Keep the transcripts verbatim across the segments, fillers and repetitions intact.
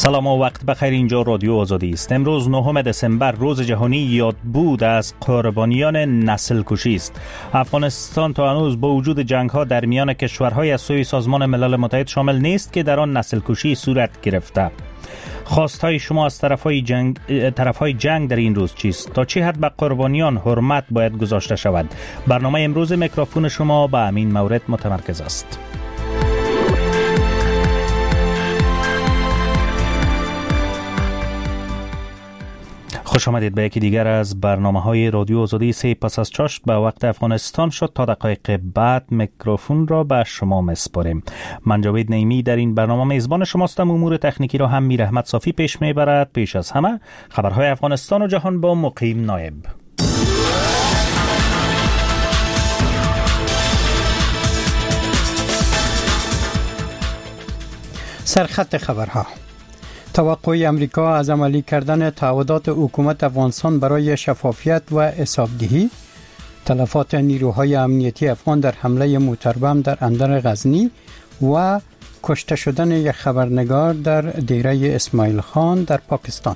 سلام و وقت بخیر. اینجا رادیو آزادی است. امروز نهم دسامبر روز جهانی یادبود از قربانیان نسل کشی است. افغانستان تا هنوز با وجود جنگ ها در میان کشورهای از سوی سازمان ملل متحد شامل نیست که در آن نسل کشی صورت گرفته. خواستهای شما از طرفهای جنگ طرفهای جنگ در این روز چیست؟ تا چه حد به قربانیان حرمت باید گذاشته شود؟ برنامه امروز میکروفون شما به همین مورد متمرکز است. خوش آمدید به یکی دیگر از برنامه‌های رادیو آزادی. سه پس از چاشت به وقت افغانستان شد. تا دقایق بعد میکروفون را به شما میسپاریم. من جاوید نعیمی در این برنامه میزبان شماستم. امور تکنیکی را هم میر احمد صافی پیش میبرد. پیش از همه خبرهای افغانستان و جهان با مقیم نایب. سرخط خبرها. توقع امریکا از عملی کردن تعهدات حکومت افغانستان برای شفافیت و حسابدهی، تلفات نیروهای امنیتی افغان در حمله موتربم در اندر غزنی و کشته شدن یک خبرنگار در دیره اسماعیل خان در پاکستان.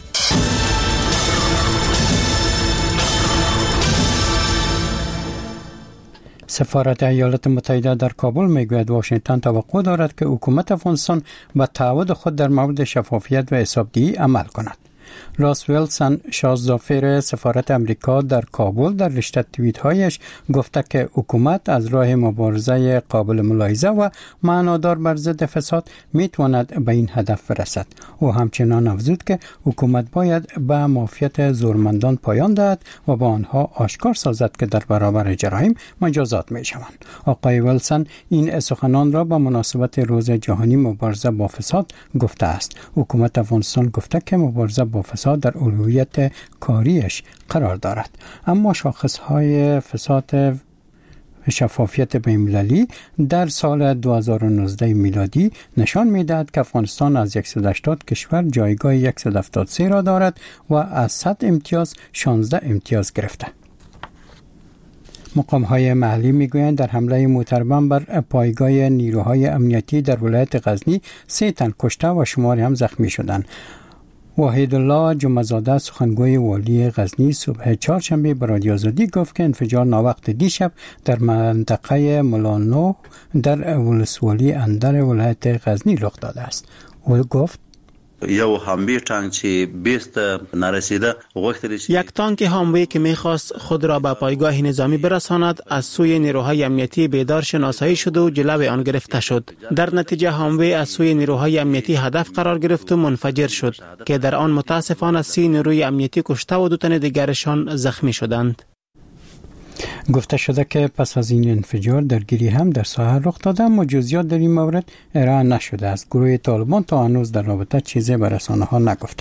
سفارت ایالات متحده در کابل میگوید واشنگتن توقع دارد که حکومت افغانستان به تعهد خود در مورد شفافیت و حسابدهی عمل کند. راس ویلسون شاهزادفر سفارت امریکا در کابل در رشته توییت هایش گفته که حکومت از راه مبارزه قابل ملاحظه و معنادار بر ضد فساد میتواند به این هدف برسد. او همچنان افزود که حکومت باید به مافیت زورمندان پایان دهد و با آنها آشکار سازد که در برابر جرایم مجازات می شوند. آقای ویلسون این سخنان را به مناسبت روز جهانی مبارزه با فساد گفته است. حکومت افغانستان گفته که مبارزه با فساد در اولویت کاریش قرار دارد، اما شاخصهای فساد شفافیت بین‌المللی در سال دو هزار و نوزده میلادی نشان می‌دهد که افغانستان از صد و هشتاد کشور جایگاه صد و هفتاد و سه را دارد و از صد امتیاز شانزده امتیاز گرفته. مقام‌های محلی می‌گویند در حمله موتربم بر پایگاه نیروهای امنیتی در ولایت غزنی سه تن کشته و شماری هم زخمی شدند. وحید الله جمعه‌زاده سخنگوی والی غزنی صبح چهارشنبه به رادیو آزادی گفت که انفجار ناوقت دیشب در منطقه ملانو در ولسوالی اندر ولایت غزنی رخ داده است. او گفت یو هاموی تانک چې بیست نرسیده غوښتل شي یک تانک هاموی که می‌خواست خود را به پایگاه نظامی برساند از سوی نیروهای امنیتی بیدار شناسایی شد و جلو آن گرفته شد. در نتیجه هاموی از سوی نیروهای امنیتی هدف قرار گرفت و منفجر شد که در آن متاسفانه سی نیروی امنیتی کشته و دو تن دیگرشان زخمی شدند. گفته شده که پس از این انفجار درگیری هم در ساحل رخ داده، اما جزئیات در این مورد ارائه نشده است. گروه طالبان تا هنوز در رابطه چیزی به رسانه‌ها نگفته.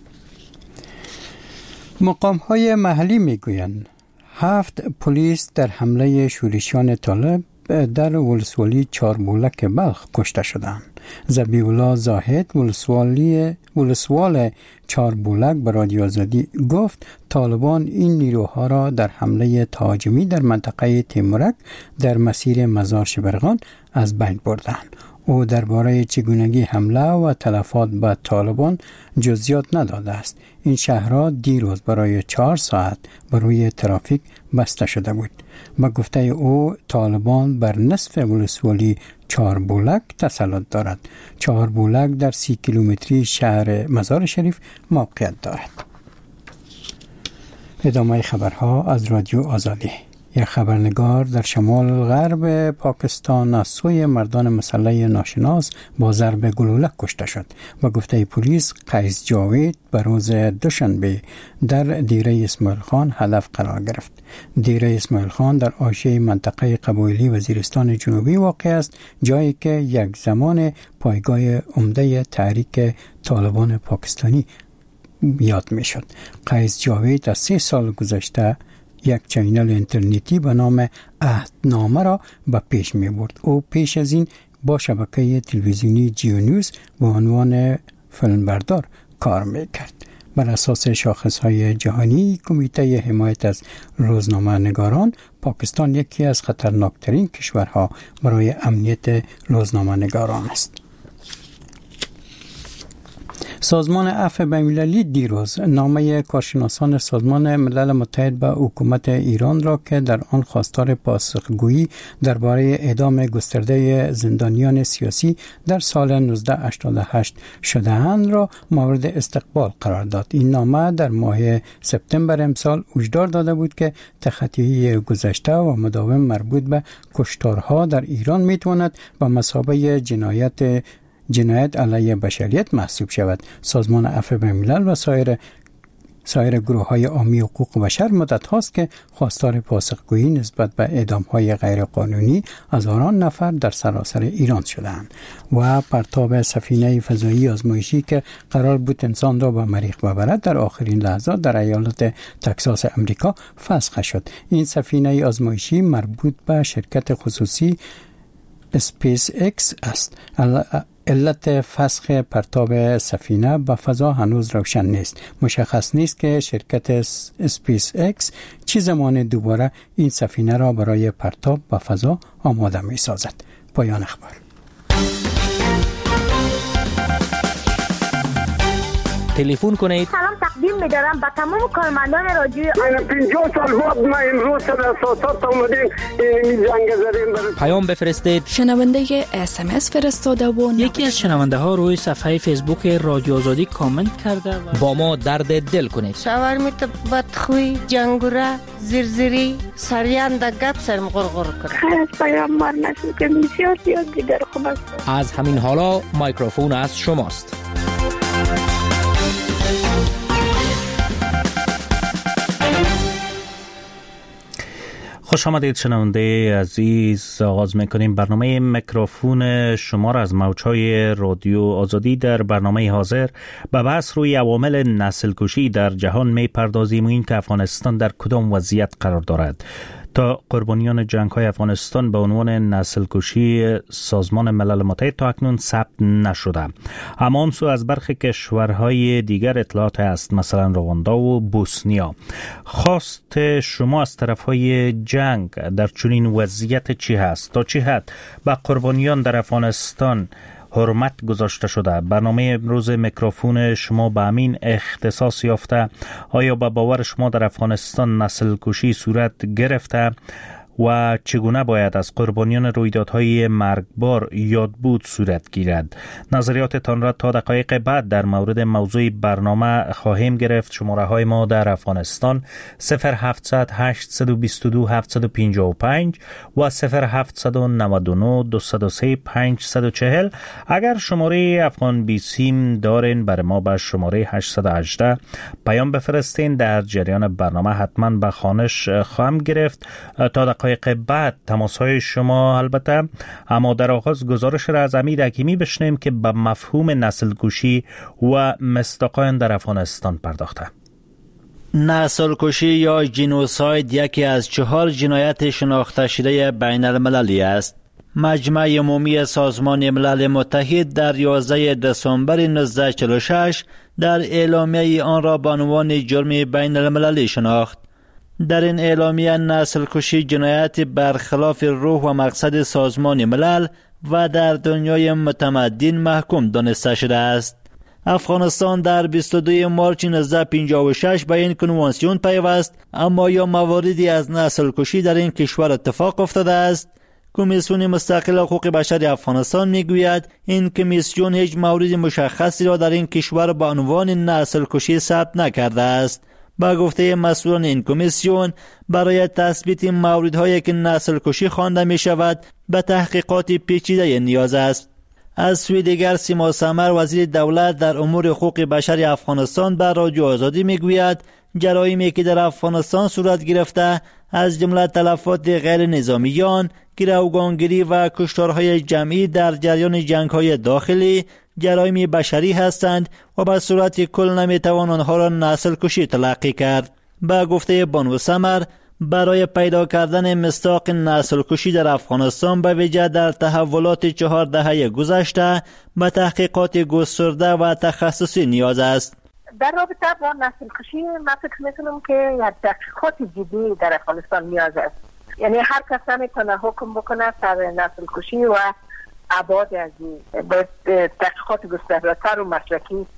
مقام‌های محلی میگویند هفت پلیس در حمله شورشیان طالب در ولسوالی چاربولک بلخ کشته شدند. ذبیح الله زاهد ولسوالی ولسوال چاربولک به رادیو آزادی گفت طالبان این نیروها را در حمله تهاجمی در منطقه تیمورک در مسیر مزار شبرغان از بین بردند. او درباره چگونگی حمله و تلفات به طالبان جزئیات نداده است. این شهرها دیروز برای چهار ساعت بروی ترافیک بسته شده بود. با گفته او طالبان بر نصف ولسوالی چاربولک تسلط دارد. چاربولک در سی کیلومتری شهر مزار شریف موقعیت دارد. ادامه خبرها از رادیو آزادی. یک خبرنگار در شمال غرب پاکستان از سوی مردان مسلح ناشناس با ضرب گلوله کشته شد. با گفته پلیس قیس جاوید به روز دوشنبه در دیره اسماعیل خان هدف قرار گرفت. دیره اسماعیل خان در حاشیه منطقه قبایلی وزیرستان جنوبی واقع است، جایی که یک زمان پایگاه عمده تحریک طالبان پاکستانی یاد می شد. قیس جاوید از سه سال گذشته یک چینل اینترنتی به نام عهدنامه را به پیش می برد. او پیش از این با شبکه تلویزیونی جیو نیوز به عنوان فیلمبردار کار می کرد. بر اساس شاخصهای جهانی کمیته حمایت از روزنامه نگاران، پاکستان یکی از خطرناکترین کشورها برای امنیت روزنامه نگاران است. سازمان عفو بین‌المللی دیروز نامه کارشناسان سازمان ملل متحد به حکومت ایران را که در آن خواستار پاسخگویی درباره اعدام گسترده زندانیان سیاسی در سال نوزده هشتاد و هشت شده‌اند را مورد استقبال قرار داد. این نامه در ماه سپتامبر امسال هشدار داده بود که تخطی گذشته و مداوم مربوط به کشتارها در ایران میتواند به مثابه جنایت جنایت علیه بشریت محسوب شود. سازمان عفو بین‌الملل و سایر سایر گروه‌های عامی حقوق بشر مدت هاست که خواستار پاسخگویی نسبت به اعدام‌های غیرقانونی هزاران نفر در سراسر ایران شدند و پرتاب سفینه فضایی آزمایشی که قرار بود انسان را به مریخ ببرد در آخرین لحظات در ایالت تگزاس امریکا فسخ شد. این سفینه آزمایشی مربوط به شرکت خصوصی اسپیس اکس است. علت فسخ پرتاب سفینه به فضا هنوز روشن نیست. مشخص نیست که شرکت اسپیس اکس چه زمان دوباره این سفینه را برای پرتاب به فضا آماده می سازد. پایان اخبار. تلفن کنید. سلام تقدیم می‌دارم به تمام کارمندان رادیو. من پنجاه سال بعد ما امروز در اساسات اومدیم این جنگ زدیم برای پیام بفرستید. شنونده اس ام اس فرستاده و یکی از شنونده ها روی صفحه فیسبوک رادیو آزادی کامنت کرده و با ما درد دل کنید. شاورمیت بدخوی جنگوره زرزری سریان د گپ سرم غرغر کرد. خیر پیام مار نشد که بسیار زیاد دیگر خوب است. از همین حالا میکروفون از شماست. خوش آمدید شنونده عزیز. آغاز میکنیم برنامه میکروفون شما را از موجهای رادیو آزادی. در برنامه حاضر به بحث روی عوامل نسل کشی در جهان میپردازیم و این که افغانستان در کدام وضعیت قرار دارد. تا قربانیان جنگ های افغانستان به عنوان نسل کشی سازمان ملل متحد تا اکنون ثبت نشده، اما آن سو از برخی کشورهای دیگر اطلاعات است، مثلا رواندا و بوسنیا. خواست شما از طرفهای جنگ در چنین وضعیت چی هست؟ تا چه حد به قربانیان در افغانستان حرمت گذاشته شده؟ برنامه امروز میکروفون شما به همین اختصاص یافته. آیا به باور شما در افغانستان نسل کشی صورت گرفته و چگونه باید از قربانیان رویدادهای مرگبار یاد بود صورت گیرد؟ نظریاتتان را تا دقایق بعد در مورد موضوع برنامه خواهیم گرفت. شماره های ما در افغانستان صفر هفتصد هشتصد و بیست و دو هفتصد و پنجاه و پنج و صفر هفتصد و نود و نه دویست و سه پانصد و چهل. اگر شماره افغان بی سیم دارین بر ما به شماره هشتصد و هجده پیام بفرستین. در جریان برنامه حتما به خوانش خواهم گرفت تا دقایق بعد تماس های شما البته. اما در آغاز گزارش را از امید حکیمی بشنویم که به مفهوم نسل کشی و مصداق در افغانستان پرداخته. نسل کشی یا جنوساید یکی از چهار جنایت شناخته شده بین المللی است. مجمع عمومی سازمان ملل متحد در یازده دسامبر نوزده چهل و شش در اعلامیه آن را به عنوان جرم بین المللی شناخت. در این اعلامیه نسل کشی جنایت برخلاف روح و مقصد سازمان ملل و در دنیای متمدن محکوم دانسته شده است. افغانستان در بیست و دو مارچ نوزده پنجاه و شش به این کنوانسیون پیوست، اما یا مواردی از نسل کشی در این کشور اتفاق افتاده است. کمیسیون مستقل حقوق بشر افغانستان میگوید این کمیسیون هیچ مورد مشخصی را در این کشور به عنوان نسل کشی ثبت نکرده است. با گفته مسئولان این کمیسیون برای تثبیت موردهایی که نسل کشی خوانده می شود به تحقیقات پیچیده نیاز است. از سوی دیگر سیما سمر وزیر دولت در امور حقوق بشر افغانستان بر رادیو آزادی می گوید جرایمی که در افغانستان صورت گرفته از جمله تلفات غیر نظامیان، گروگانگیری و کشتارهای جمعی در جریان جنگ‌های داخلی جرایم بشری هستند و به صورت کل نمیتوان آنها را نسل کشی تلقی کرد. با گفته بانو سمر برای پیدا کردن مصداق نسل کشی در افغانستان به ویژه در تحولات چهار دهه گذشته به تحقیقات گسترده و تخصصی نیاز است. در رابطه با نسل کشی من فکر میکنم که یک تحقیقات جدی در افغانستان نیاز است. یعنی هر کس میتونه حکم بکنه سر نسل کشی و ابعاد از این به تحقیقات گسترده‌تر و مسلکی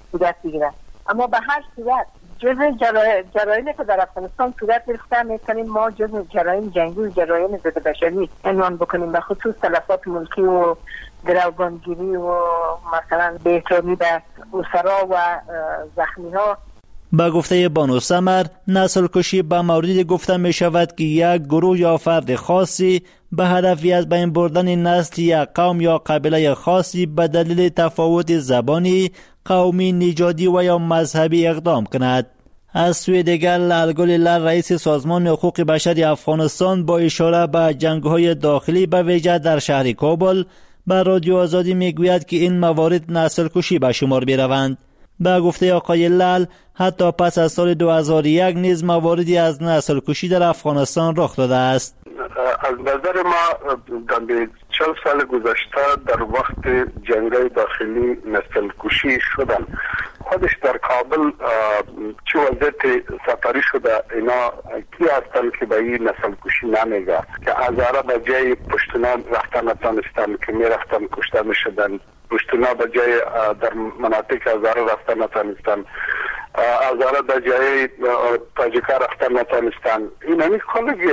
صورت بگیره. اما به هر صورت جزء جرایم که در افغانستان صورت گرفته میتونیم ما جزء جرایم جنگی و جرایم ضد بشری عنوان بکنیم، به خصوص تلفات ملکی و گروگانگیری و مثلا بی‌احترامی به اسرا و زخمی ها. با گفته بانو سمر، نسل کشی به موردی گفته می شود که یک گروه یا فرد خاصی به هدفی از بین بردن نسل یک قوم یا قبیله خاصی به دلیل تفاوت زبانی، قومی، نژادی و یا مذهبی اقدام کند. از سوی دیگر لالگل لال رئیس سازمان حقوق بشر افغانستان با اشاره به جنگ‌های داخلی به ویژه در شهر کابل به رادیو آزادی میگوید که این موارد نسل کشی به شمار می‌روند. به گفته آقای لال، حتی پس از سال دو هزار و یک نیز مواردی از نسل کشی در افغانستان رخ داده است. از نظر ما در چند سال گذشته در وقت جنگ‌های داخلی نسل کشی شدن. خودش در کابل چه وضعیت سفری شده، اینا کی هستن که به این نسل کشی نمیگه که هزاره به جای پشتونان رفتن نتانستن که می رفتن کشته می شدن، پشتونا به جای در مناطق هزاره رفتن نتانستن، هزاره به جای تاجیکا رفتن نتانستن. این همی کلگی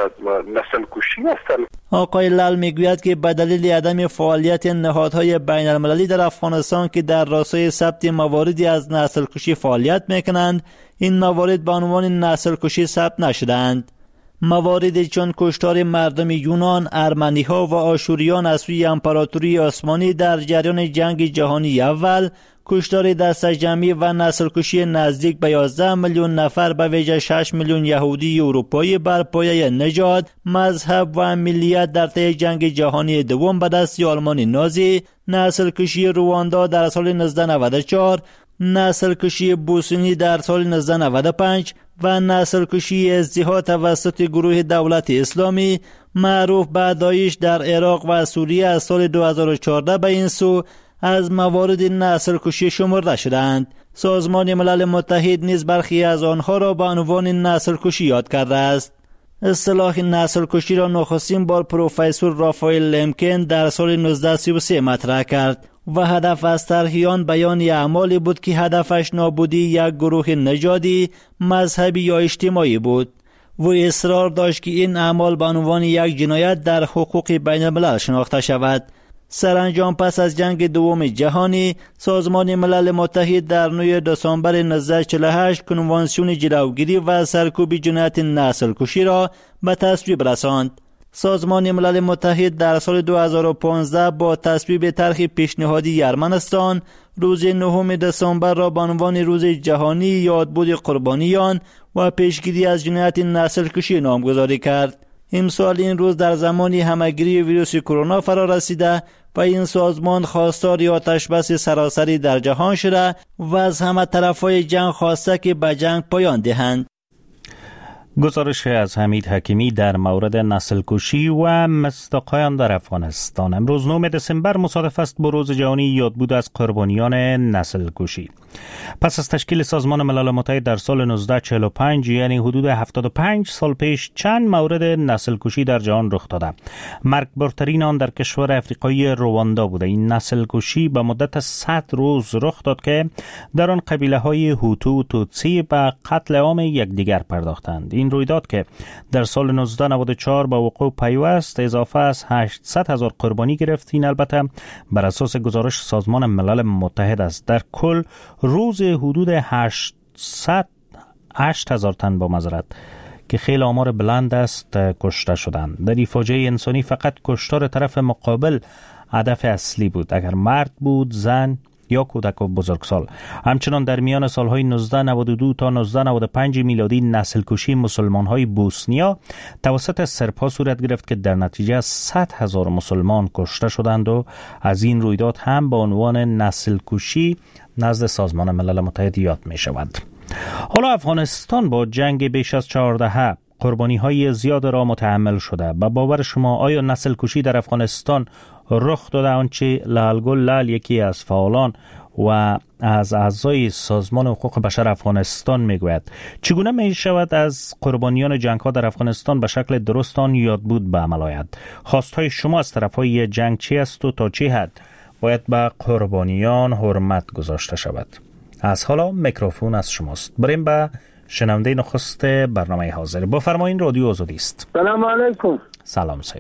نسل کشی هستن. آقای لال میگوید که به دلیل عدم فعالیت نهادهای بین المللی در افغانستان که در راستای ثبت مواردی از نسل کشی فعالیت میکنند، این موارد به عنوان نسل کشی ثبت نشدند. مواردی چون کشتار مردم یونان، ارمنی ها و آشوریان از سوی امپراتوری عثمانی در جریان جنگ جهانی اول، کشتار دست جمعی و نسل کشی نزدیک به یازده میلیون نفر به ویژه شش میلیون یهودی اروپایی بر پایه نژاد، مذهب و ملیت در طی جنگ جهانی دوم به دست آلمان نازی، نسل کشی رواندا در سال نوزده نود و چهار، نسل کشی بوسنی در سال نوزده نود و پنج و نسل کشی ازدها توسط گروه دولت اسلامی معروف به داعش در عراق و سوریه از سال دو هزار و چهارده به این سو از موارد نسل کشی شمرده شدند. سازمان ملل متحد نیز برخی از آنها را به عنوان نسل کشی یاد کرده است. اصطلاح نسل کشی را نخستین بار پروفسور رافائل لمکن در سال نوزده سی و سه مطرح کرد و هدف از طرحیان بیان اعمالی بود که هدفش نابودی یک گروه نژادی، مذهبی یا اجتماعی بود. و اصرار داشت که این اعمال به عنوان یک جنایت در حقوق بین الملل شناخته شود. سرانجام پس از جنگ دوم جهانی، سازمان ملل متحد در نه دسامبر نوزده چهل و هشت کنوانسیون جلوگیری و سرکوب جنایت نسل کشی را به تصویب رساند. سازمان ملل متحد در سال دو هزار و پانزده با تصویب طرح پیشنهادی ارمنستان روز نهم دسامبر را به عنوان روز جهانی یادبود قربانیان و پیشگیری از جنایت نسل کشی نامگذاری کرد. امسال این روز در زمان همهگیری ویروس کرونا فرا رسیده و این سازمان خواستار آتش بس سراسری در جهان شده و از همه طرفای جنگ خواسته که به جنگ پایان دهند. گزارش از حمید حکیمی در مورد نسل کشی و مصداق‌های آن در افغانستان. امروز نهم دسامبر مصادف است با روز جهانی یادبود از قربانیان نسل کشی. پس از تشکیل سازمان ملل متحد در سال نوزده چهل و پنج، یعنی حدود هفتاد و پنج سال پیش، چند مورد نسل کشی در جهان رخ داده. مرگبارترین آن در کشور افریقایی رواندا بوده. این نسل کشی به مدت صد روز رخ داد که در آن قبیله های هوتو و توتسی به قتل عام یکدیگر پرداختند. این رویداد که در سال نوزده نود و چهار با وقوع پیوست اضافه از هشتصد هزار قربانی گرفت. این البته بر اساس گزارش سازمان ملل متحد است. در کل روز حدود هشتصد هشت هزار تن با معذرت که خیلی آمار بلند است کشته شدند. در این فاجعه انسانی فقط کشتار طرف مقابل هدف اصلی بود، اگر مرد بود، زن یا کودک و بزرگسال. همچنان در میان سالهای نوزده نود و دو تا نوزده نود و پنج میلادی نسل کشی مسلمان‌های بوسنیا توسط سرپا صورت گرفت که در نتیجه صد هزار مسلمان کشته شدند و از این رویداد هم با عنوان نسل کشی نزد سازمان ملل متحد یاد می شود. حالا افغانستان با جنگ بیش از چهارده قربانی های زیاد را متحمل شده. به باور شما آیا نسل کشی در افغانستان رخ داده؟ آنچه لالگل لال، یکی از فعالان و از اعضای سازمان حقوق بشر افغانستان میگوید. چگونه می شود از قربانیان جنگ ها در افغانستان به شکل درست آن یادبود به عمل آید؟ خواستهای شما از طرفای جنگ چی است و تا چه حد باید به قربانیان حرمت گذاشته شود؟ از حالا میکروفون از شماست. بریم به شنونده نخست برنامه حاضر. بفرمایید، رادیو آزادی است. سلام علیکم. سلام صاحب.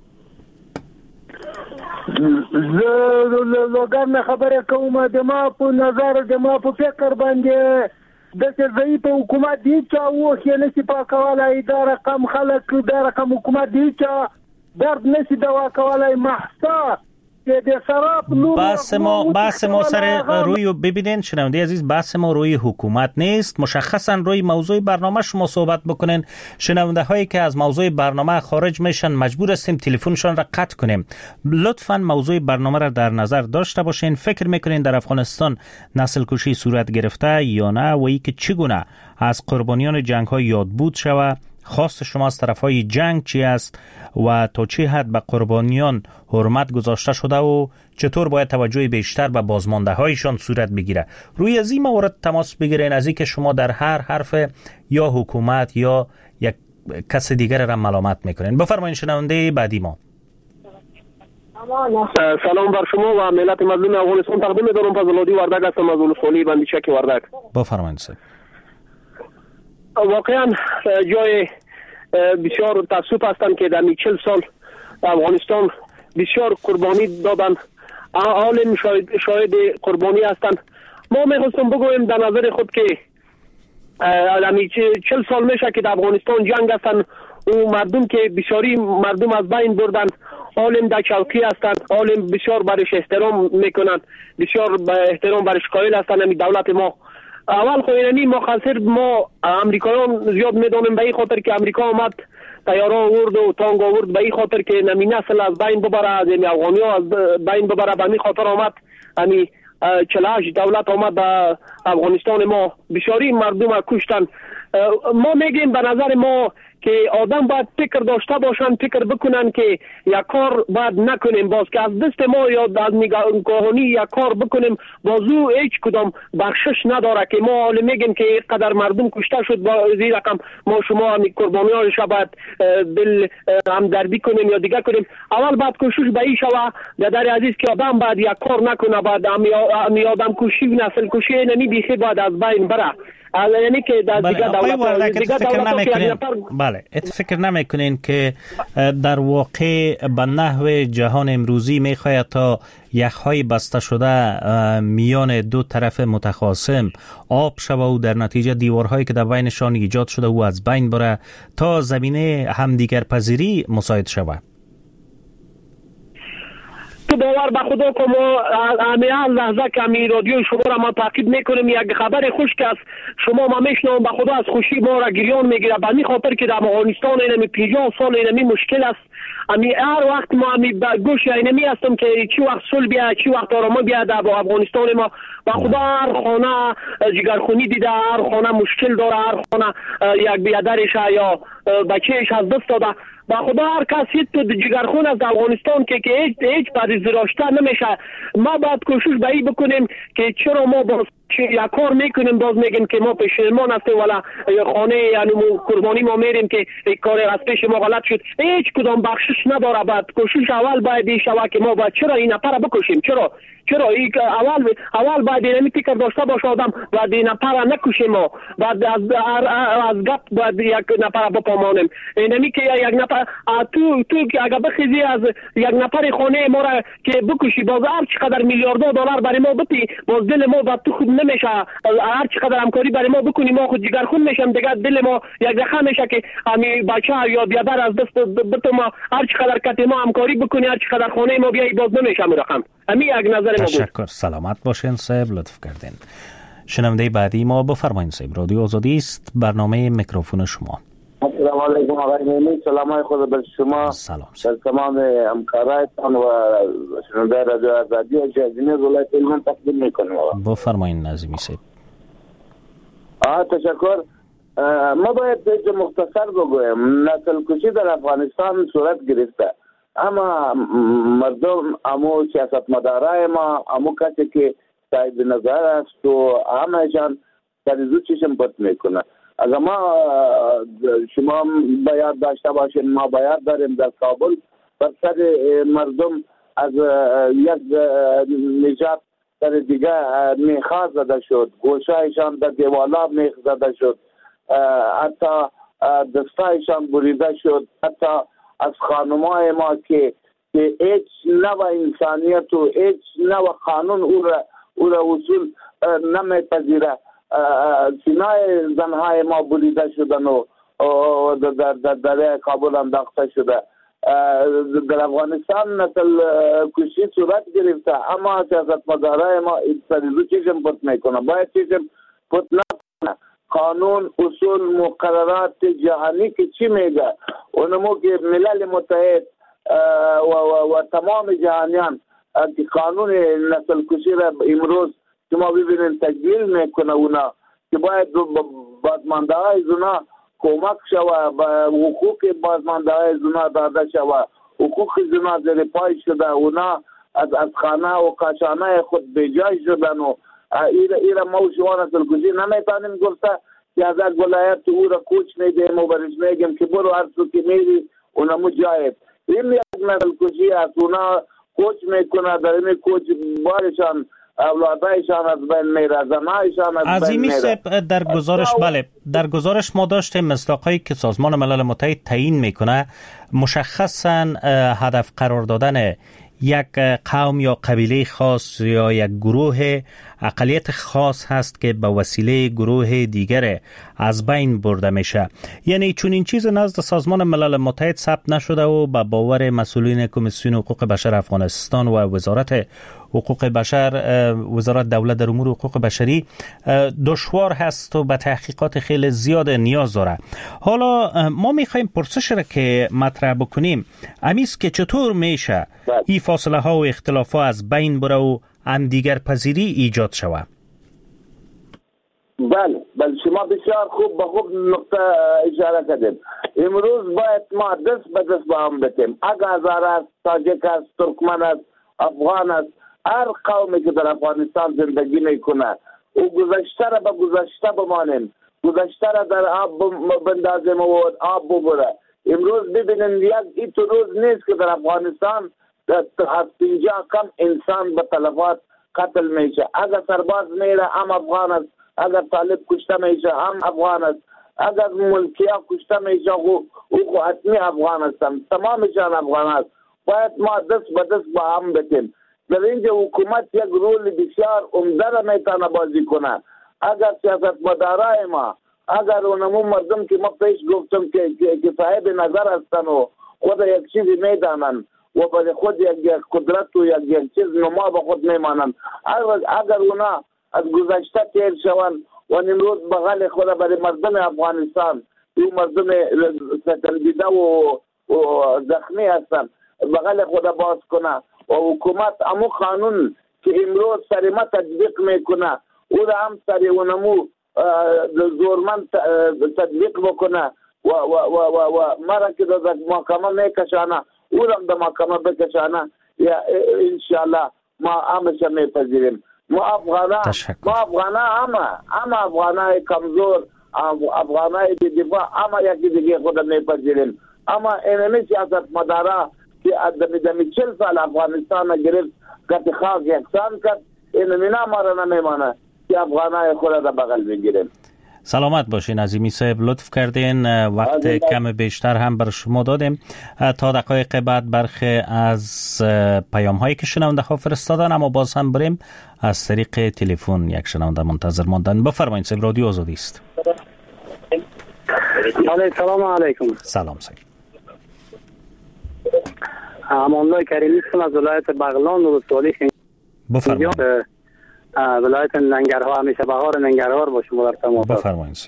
زه خبره کوم د ما په نظر د ما په فکر باندې د ضعیف حکومت دی چې او خې نشي پاکولای دا رقم خلک دا رقم حکومت دی چې درد نشي دوا کولای محسا بحث ما بحث ما سر روی ببینین شنونده عزیز، بحث ما روی حکومت نیست، مشخصا روی موضوع برنامه شما صحبت بکنین. شنونده هایی که از موضوع برنامه خارج میشن مجبور هستیم تلفنشان را قطع کنیم. لطفا موضوع برنامه را در نظر داشته باشین. فکر میکنین در افغانستان نسل کشی صورت گرفته یا نه و ای که چگونه از قربانیان جنگ ها یاد بود شوه؟ خواست شما از طرف های جنگ چی است و تا چه حد به قربانیان حرمت گذاشته شده و چطور باید توجه بیشتر به بازمانده هایشان صورت بگیره؟ روی از این موارد تماس بگیرین، از این که شما در هر حرف یا حکومت یا یک کس دیگر را ملامت میکنین. بفرمایید شنونده بعدی ما. سلام بر شما و ملت مظلوم افغانستان. تقدیم دارم فضل‌الدین وردک هستم از ولسوالی بندیچک وردک. بفرمایید سر. واقعا جای بسیار تاسف هستند که در چهل سال افغانستان بسیار قربانی دادن، عالم شاهد, شاهد قربانی هستند. ما میخواستم بگویم در نظر خود که چهل سال میشه که در افغانستان جنگ هستند و مردم که بسیاری مردم از بین بردن، عالم در چوکی هستند، عالم بسیار برش احترام میکنند، بسیار احترام برش قائل هستند. همی دولت ما اول خو اینمی ما خسر ما امریکایان زیاد میدونیم به این خاطر که امریکا آمد طیاره آورد و تانک آورد به این خاطر که نمی نسل از بین ببره، از این افغانی ها از بین ببره. به این خاطر آمد همی چهل و هشت دولت آمد به افغانستان ما، بسیاری مردم ها کشتن. ما میگیم به نظر ما که آدم باید فکر داشته باشن، فکر بکنن که یک کار باید نکنیم باز که از دست ما یا از نگاهانی یک کار بکنیم بازو هیچ کدام بخشش نداره که ما حالا میگیم که اینقدر مردم کشته شد با این رقم ما شما هم قربانیانش باید دل همدردی کنیم یا دیگه کنیم. اول باید کوشش به این شوه در عزیز که آدم باید یک کار نکنه، باید امی آدم کشی نسل کشی نمی بیخی باید از بین بره. یعنی که در دیگه دولت دیگه دولت بله فکر نمیکنین که در واقع به نحو جهان امروزی میخواید تا یخهای بسته شده میان دو طرف متخاصم آب شوه و در نتیجه دیوارهایی که در بینشان ایجاد شده و از بین بره تا زمینه همدیگر پذیری مساعد شوه؟ تو باور به خدا که ما همیان لحظه که همی رادیو شما را ما تعقیب میکنیم یک خبر خوش که از شما ما میشنوم به خدا از خوشی ما را گریان میگیره. به می خاطر که در افغانستان اینمی پنجاه سال اینمی مشکل است. همی هر وقت ما همی گوش اینمی هستم که چی وقت صلح بیاد چی وقت آرامی بیاد در افغانستان ما. به خدا هر خانه جگرخونی دیده، هر خانه مشکل داره، هر خانه یک بیادرش یا بچهش از دست داده. با خدا هر کسی تو جگرخون از افغانستان که که هیچ هیچ پریز راشته نمیشه. ما باید کوشش به این بکنیم که چرا ما باز یک کار میکنیم باز میگیم که ما پشیمان هستیم ولی خانه یعنی قربانی ما میریم که یک کار از پیش ما غلط شد. هیچ کدام بخشش نداره. باید کوشش اول باید این شوه که ما باید چرا این نفر بکشیم، چرا چرا این اول اول باید این فکر داشته باشه آدم باید این نفر نکشیم، ما باید از از گپ باید یک نفر بپامانیم. اینمی که یک نفر تو تو که اگه بخیزی از یک نفر خانه ما را که بکشی باز هر چقدر میلیاردها دلار برای ما بتی باز دل ما باید تو خود نمیشه. هر چقدر همکاری برای ما بکنی ما خود جگرخون میشم دیگه دل ما یک رقم میشه که همین بچه یا بیادر از دست بتو ما هر چقدر کتی ما همکاری بکنی هر چقدر خانه ما بیای باز نمیشه رقم. همین یک نظر ما بود. تشکر. سلامت باشین صاحب، لطف کردین. شنونده بعدی ما بفرمایید صاحب. رادیو آزادی است، برنامه میکروفون شما. السلام علیکم آقای میمی، سلام خود بر شما. سلام. در تمام همکارایتان و شنونده رادیو آزادی و جهازین ولایت هلمند تقدیم میکنم. بفرمایید نظیمی صاحب. آه تشکر. ما باید یک مختصر بگویم نسل کشی در افغانستان صورت گرفته، اما مردم امو سیاست مدارای ما امو کسی که صاحب نظر است و همهشان تریزو چشم پت میکنه. اگر ما شما باید داشته باشین ما باید داریم در کابل بر سر مردم از یک نجات در دیگه میخا زده شد، گوشایشان در دیوالا میخ زده شد، حتی دستایشان بریده شد، حتی از خانمای ما که که هیچ نوع انسانیت و هیچ نوع قانون او را او را اصول نمیپذیره، سینای زنهای ما بریده شدن و در در در کابل انداخته شده. در افغانستان نسل کشی صورت گرفته، اما سیاستمدارای ما سریزو چیزم پت میکنه، باید چیزم پت نکنه. قانون، اصول، مقررات جهانی که چی میگه، اونمو که ملل متحد و, و, و تمام جهانیان که قانون نسل کشی را امروز که ما ببینیم تجلیل میکنه، اونا که باید بازمانده های زنا کمک شوه، به حقوق بازمانده های زنا داده شوه، حقوق زنا زیر پای شده، اونا از از خانه و قاشانه خود بیجای شدن و ایره ایره ما و شما نسل کشی نمیتانیم گفته که از یک ولایت او را کوچ میدیم و برش میگیم که برو هر سو که میری اونمو جایب. این یک نسل کشی از اونا کوچ میکنه، در این کوچ بارشان اولادایشان از بین میره، زنایشان از بین عظیمی میره. در گزارش بله در گزارش ما داشتیم مصداقایی که سازمان ملل متحد تعیین میکنه مشخصا هدف قرار دادن یک قوم یا قبیله خاص یا یک گروه اقلیت خاص هست که به وسیله گروه دیگر از بین برده میشه. یعنی چون این چیز نزد سازمان ملل متحد ثبت نشده و به باور مسئولین کمیسیون حقوق بشر افغانستان و وزارت حقوق بشر، وزارت دولت در امور حقوق بشری دشوار هست و به تحقیقات خیلی زیاد نیاز داره. حالا ما میخوایم پرسش را که مطرح بکنیم امیست که چطور میشه این فاصله ها و اختلاف ها از بین بره و همدیگر پذیری ایجاد شوه. بله بله شما بسیار خوب به خوب نقطه اشاره کردیم. امروز باید ما دست به دست با هم بتیم. اگر هزار است، تاجک است، ترکمن است، افغان است، هر قومی که در افغانستان زندگی میکنه او گذشته را به گذشته بمانیم، گذشته را در آب بندازیم و آب ببره. امروز ببینیم یک این تو روز نیست که در افغانستان از پنجاه کم انسان به تلفات قتل میشه. اگر سرباز میره هم افغان است، اگر طالب کشته میشه هم افغان است، اگر ملکیا کشته میشه او او حتمی افغان هستن، تمامشان افغان است. باید ما دست به دست با هم بتیم. در اینجا حکومت یک رول بسیار عمده را میتونه بازی کنه. اگر سیاستمدارای ما، اگر اونمو مردم که ما پیش گفتم که که صاحب نظر هستن و خود یک چیزی میدانن و برای خود یک, یک قدرت و یک, یک چیز نما به خود میمانن، اگر, اگر اونا از گذشته تیر شوند و امروز بغل خود برای مردم افغانستان، این مردم ستنگیده و, و زخمی هستن، بغل خود باز کنه و حکومت امو قانون که امروز سر ما تطبیق میکنه او را هم سر اونمو زورمند تطبیق بکنه و, و, و, و, و مرا که در محکمه میکشانه او را در محکمه بکشانه، یا انشاءالله ما همشه میپذیریم. ما افغانه ما افغانه همه همه افغانه کمزور، افغانه دفاع همه یکی دیگه خود میپذیریم. اما اینمی سیاست مداره که دمی دمی چل سال افغانستان گرفت کتی خاک یکسان کرد، اینمی نماره نمیمانه که افغانه خود را بغل بگیریم. سلامت باشین عظیمی صاحب، لطف کردین، وقت کم بیشتر هم بر شما دادیم. تا دقایق بعد برخی از پیام هایی که شنونده ها فرستادن، اما باز هم بریم از طریق تلفن. یک شنونده منتظر ماندن. بفرمایید، صاحب رادیو آزادی است. سلام علیکم. سلام صاحب. امانلای کریمی هستم از ولایت بغلان و ولسوالی خنگ. بفرمایید. ولایت ننگرهار، همیشه بهار ننگرهار با شما در تماس. بفرمایید.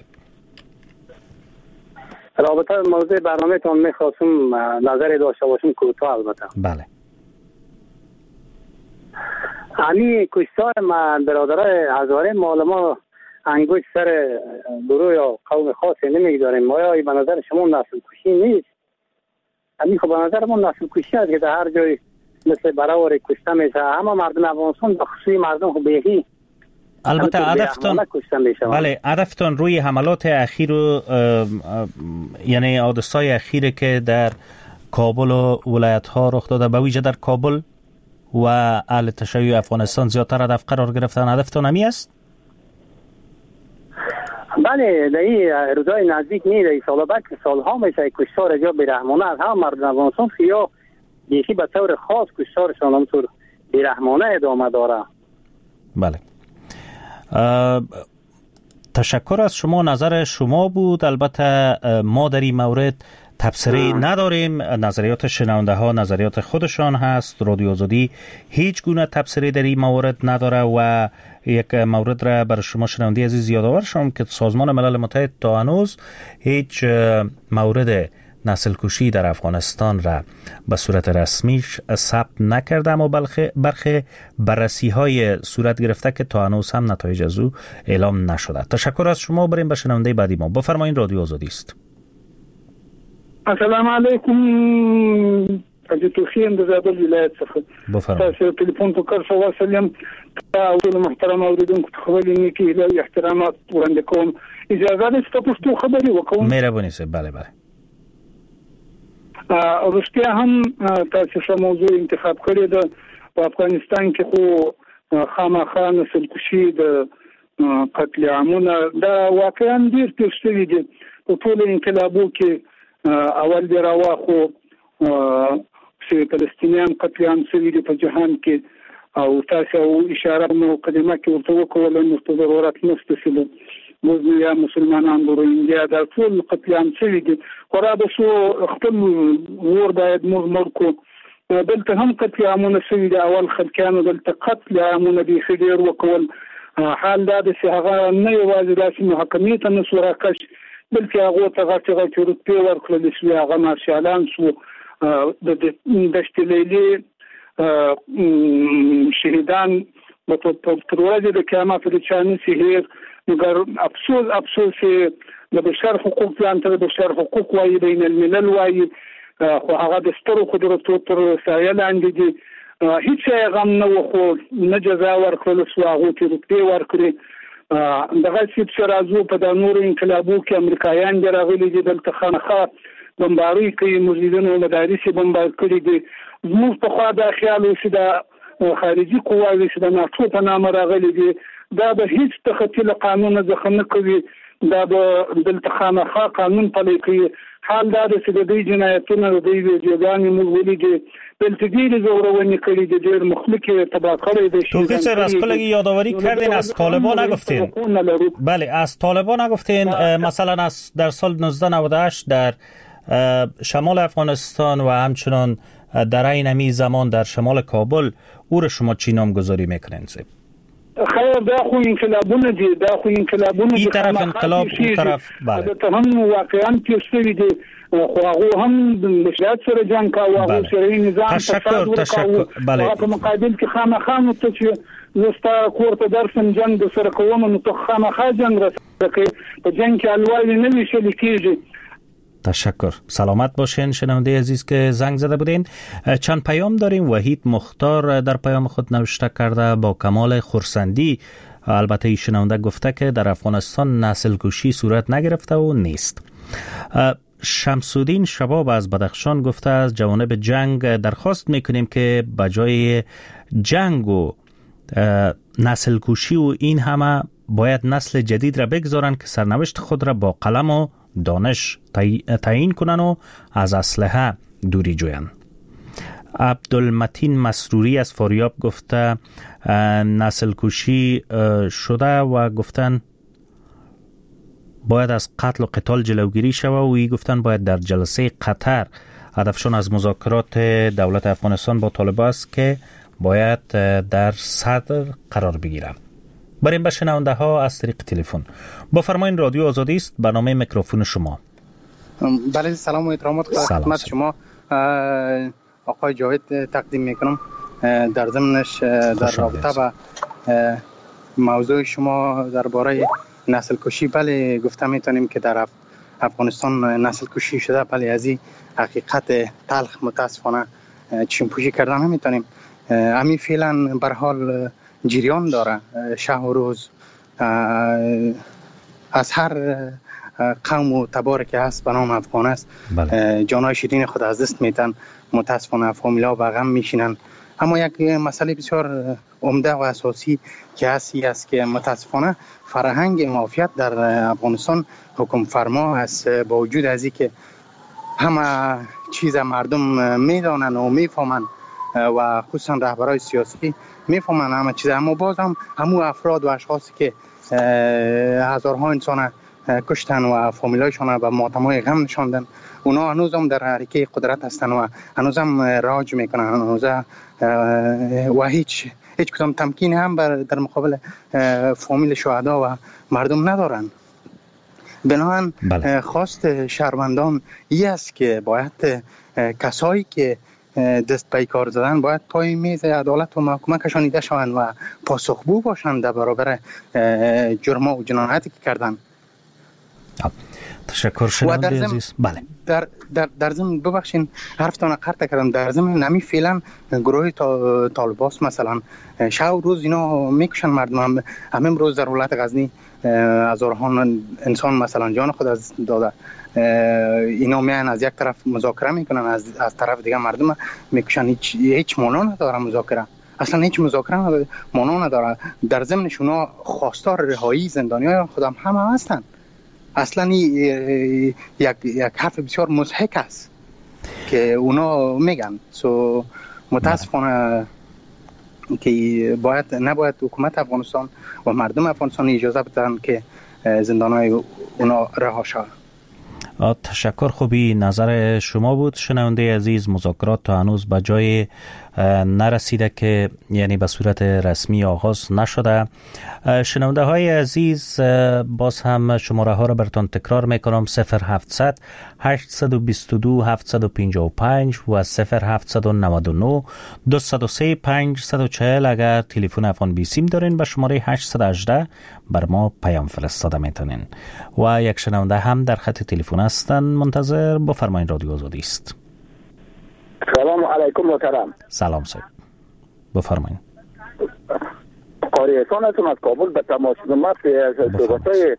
رابطه موضوع برنامه تان میخواستم نظری داشته باشم، کوتاه البته. بله. همی کشتار ما برادرای هزاره مال ما انگوش سر گروه یا قوم خاصی نمیگذاریم. ما یا به نظر شما نسل کشی نیست؟ همی خب به نظر ما نسل کشی است که در هر جای مثل براور کشته میشه. اما مردم افغانستان به خصوصی مردم خب بیهی البته هدفتان بله هدفتان روی حملات اخیر و یعنی حادثه‌های اخیری که در کابل و ولایت ها رخ داده، به ویژه در کابل و اهل تشیع افغانستان زیادتر هدف قرار گرفتن. هدفتان همی است؟ بله، در این روزهای نزدیک نیست، در این سال بعد که سالها میشه کشتار یا بیرحمانه از هم مردم افغانستان یا یکی به طور خاص کشتارشان همطور بیرحمانه ادامه داره. بله، تشکر از شما. نظر شما بود. البته ما در این مورد تبصره نداریم، نظریات شنونده ها نظریات خودشان هست. رادیو آزادی هیچ گونه تبصره در این مورد نداره و یک مورد را برای شما شنونده عزیز یادآور شدم که سازمان ملل متحد تا هنوز هیچ مورد نسل کشی در افغانستان را به صورت رسمی ثبت نکرده، اما برخی بررسی های صورت گرفته که تا هنوز هم نتایج از او اعلام نشده. تشکر از شما. بریم به شنونده بعدی ما. بفرمایید، رادیو آزادی است. السلام علیکم. حاجی توخیم د زابل ولایت څخه. بفرمایئ. تاسو ټلیفون په کار شو وسلم. او محترم اوریدونکو ته خبرې نیکی له احترامات وړاندې کوم. اجازه ده چې تاسو خبرې وکړم. مهرباني سه. بله بله. رښتیا هم تاسو څه موضوع انتخاب کړی ده. په افغانستان کې خو خامخا نسل کشي د قتل عامونه دا واقعا ډیر تیر شوي دي. په ټول انقلابو کې اول دی راواخو چې فلسطینیان قتل عام شوي دي په جهان کې، او تاسو اشاره مقدمه کې ورته وکړل نو ضرورت نشته چې موږ یا مسلمانان روهینګیا دا ټول قتل عام شوي دي. خورا به شو خپل ور باید موږ مرکو دلته هم قتل عامونه شوي دي. اول خلکانو دلته قتل عامونه دي خډیر وکول. حال دا چې هغه نه یوازې داسې محاکمې ته نسو راکش، بلکې هغه ته غټ غټ رتبې ورکړل شوې. هغه مارشالان شو د دشت لیلي شهیدان په تر ورځې د قیامت د چانه سهیر. مګر افسوس افسوس د بشر حقوق ځان ته د بشر حقوق وایي، بین الملل وایي، خو هغه د سترو قدرتو تر سایه لاندې دي. هیڅ یې غم نه و، خو نه جزا ورکړل شو، هغه ته رتبې ورکړي. دغه چې راځو په د نور انقلابو کې امریکایان راغلي دي، دلته خانخا بمباري کوي، مسجدونه او مدارس بمبار کړي دي. زموږ په خوا دا خیال و چې د خارجي قواوې چې د ناټو په نامه راغلي دي دا به هیڅ تخطي قانون ځخه نه کوي، دا به دلته خانخا قانون پلي کوي. حال دا چې د دې جنایتونو د دې ویډیوګانې موږ ولیدې، دلته ډېرې زورونې کړي دي، ډېر مخلوق تباه کړی دی. توقی سر از کلگی یادآوری کردین از طالبان نگفتین. بله، از طالبان نگفتین. مثلا از در سال نوزده نود و هشت در شمال افغانستان و همچنان در این همی زمان در شمال کابل او را شما چی نامگذاری میکنین؟ خیر، دا خو انقلابونه دي، دا خو انقلابونه دي. این طرف انقلاب، اون طرف بله. دا هم واقعا تیر شوي دي، خو هغه هم د مشرات سره جنګ کاوه، هغه سره نظام تشکر تشکر. بله، په مقابل کې خامخا ته چې زستا کوړه درسم جنگ د سره کوم نو ته خامخا جنگ راځي په جنگ کې الوالي نه ویشل کیږي. تشکر. سلامت باشین شنونده عزیز که زنگ زده بودین. چند پیام داریم. وحید مختار در پیام خود نوشته کرده با کمال خرسندی. البته این شنونده گفته که در افغانستان نسل کشی صورت نگرفته و نیست. شمسودین شباب از بدخشان گفته از جوانب جنگ درخواست میکنیم که بجای جنگ و نسل کشی و این همه باید نسل جدید را بگذارن که سرنوشت خود را با قلم و دانش تعیین کنن و از اسلحه دوری جوین. عبدالمتین مسروری از فاریاب گفته نسل کشی شده و گفتن باید از قتل و قتال جلوگیری شود و ای گفتن باید در جلسه قطر هدفشون از مذاکرات دولت افغانستان با طالبان است که باید در صدر قرار بگیرد. بریم به شنونده ها از طریق تلفن. بفرمایید، رادیو آزادی است، برنامه میکروفون شما. بله، سلام و احترامات خدمت شما. آقای جاوید تقدیم میکنم. در ضمنش در رابطه با موضوع شما درباره نسل کشی، بله گفته میتونیم که در افغانستان نسل کشی شده، بله از این حقیقت تلخ متاسفانه چشم پوشی کردن نمیتونیم. همین فعلا به حال جریان داره، شب و روز از هر قوم و تباری که هست به نام افغان است. بله. جانای شیرین خود از دست میتن، متاسفانه فامیلا به غم میشینن. اما یک مسئله بسیار عمده و اساسی که هستی است که متاسفانه فرهنگ مافیات در افغانستان حکم فرما است، با وجود از این که همه چیز مردم میدانن و میفهمن و خصوصا رهبرای سیاسی میفهمن همه چیز، اما باز هم همو افراد و اشخاصی که هزارها انسان کشتن و فامیلایشان به ماتمای غم نشاندن، اونا هنوز هم در حرکه قدرت هستن و هنوز هم راج میکنن، هنوز و هیچ هیچ کدام تمکین هم در مقابل فامیل شهدا و مردم ندارن. بنابراین بله. خواست شهروندان این است که باید کسایی که دست به کار زدن باید پای میز عدالت و محکمه کشانیده شوند و پاسخگو باشند در برابر جرم و جنایتی که کردن. تشکر شنونده عزیز. بله. در در در ضمن ببخشین حرفتان قطع کردم، در ضمن نمی فعلا گروه طالباس مثلا شب روز اینا میکشن مردم، هم همین روز در ولایت غزنی هزارها انسان مثلا جان خود از داده، اینا میان از یک طرف مذاکره میکنن، از از طرف دیگه مردم میکشن. هیچ هیچ معنا نداره مذاکره، اصلا هیچ مذاکره معنا نداره. در ضمنش اونا خواستار رهایی زندانیان خودم هم هستن. اصلا یک یک حرف بسیار مضحک است که اونا میگن. سو متاسفانه که باید نباید حکومت افغانستان و مردم افغانستان اجازه بدن که زندانهای اونا رها شود. تشکر. خوبی نظر شما بود شنونده عزیز. مذاکرات تا هنوز به جای نرسیده که یعنی به صورت رسمی آغاز نشده. شنونده های عزیز باز هم شماره ها را براتون تکرار میکنم: صفر هفتصد هشتصد و بیست و دو هفتصد و پنجاه و پنج و صفر هفتصد و نود و نه دویست و سه پانصد و چهل. اگر تلفن افغان بی سیم دارین به شماره هشتصد و هجده بر ما پیام فرستاده میتونین. و یک شنونده هم در خط تلفن هستن منتظر. بفرمایید، رادیو آزادی است. سلام علیکم محترم. سلام صاحب، بفرمایید. قاری احسان هستم از کابل. به تماس نمت صحبتای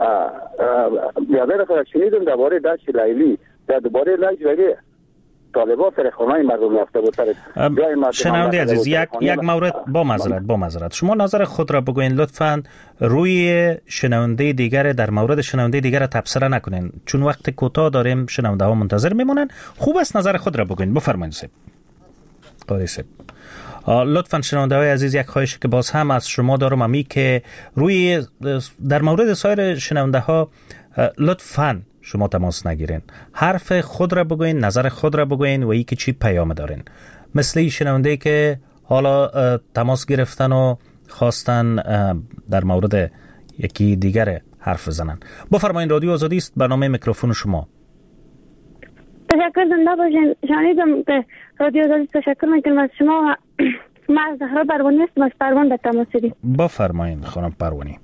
بیادر خود شنیدم درباره دشت لیلی، درباره دشت لیلی طالبان سر خانه مردم رفته بود. شنونده عزیز، یک یک مورد با معذرت با معذرت شما نظر خود را بگوین لطفاً. روی شنونده دیگر در مورد شنونده دیگر تبصره نکنین، چون وقت کوتاه داریم، شنونده ها منتظر میمونن. خوب است نظر خود را بگوین. بفرمایید صاحب. قاری صاحب لطفاً شنونده های عزیز، یک خواهش که باز هم از شما دارم امی که روی در مورد سایر شنونده ها لطفاً شما تماس نگیرین، حرف خود را بگوین، نظر خود را بگوین و ای که چی پیام دارین. مثل این شنونده که حالا تماس گرفتن و خواستن در مورد یکی دیگر حرف بزنن. بفرمایید، رادیو آزادی است، برنامه میکروفون شما. تشکر. زنده باشین. شنیدم که رادیو آزادی. تشکر میکنم از شما. من از زهرا پروانی هستم، از پروان به تماس داریم. بفرمایید خانم پروانی.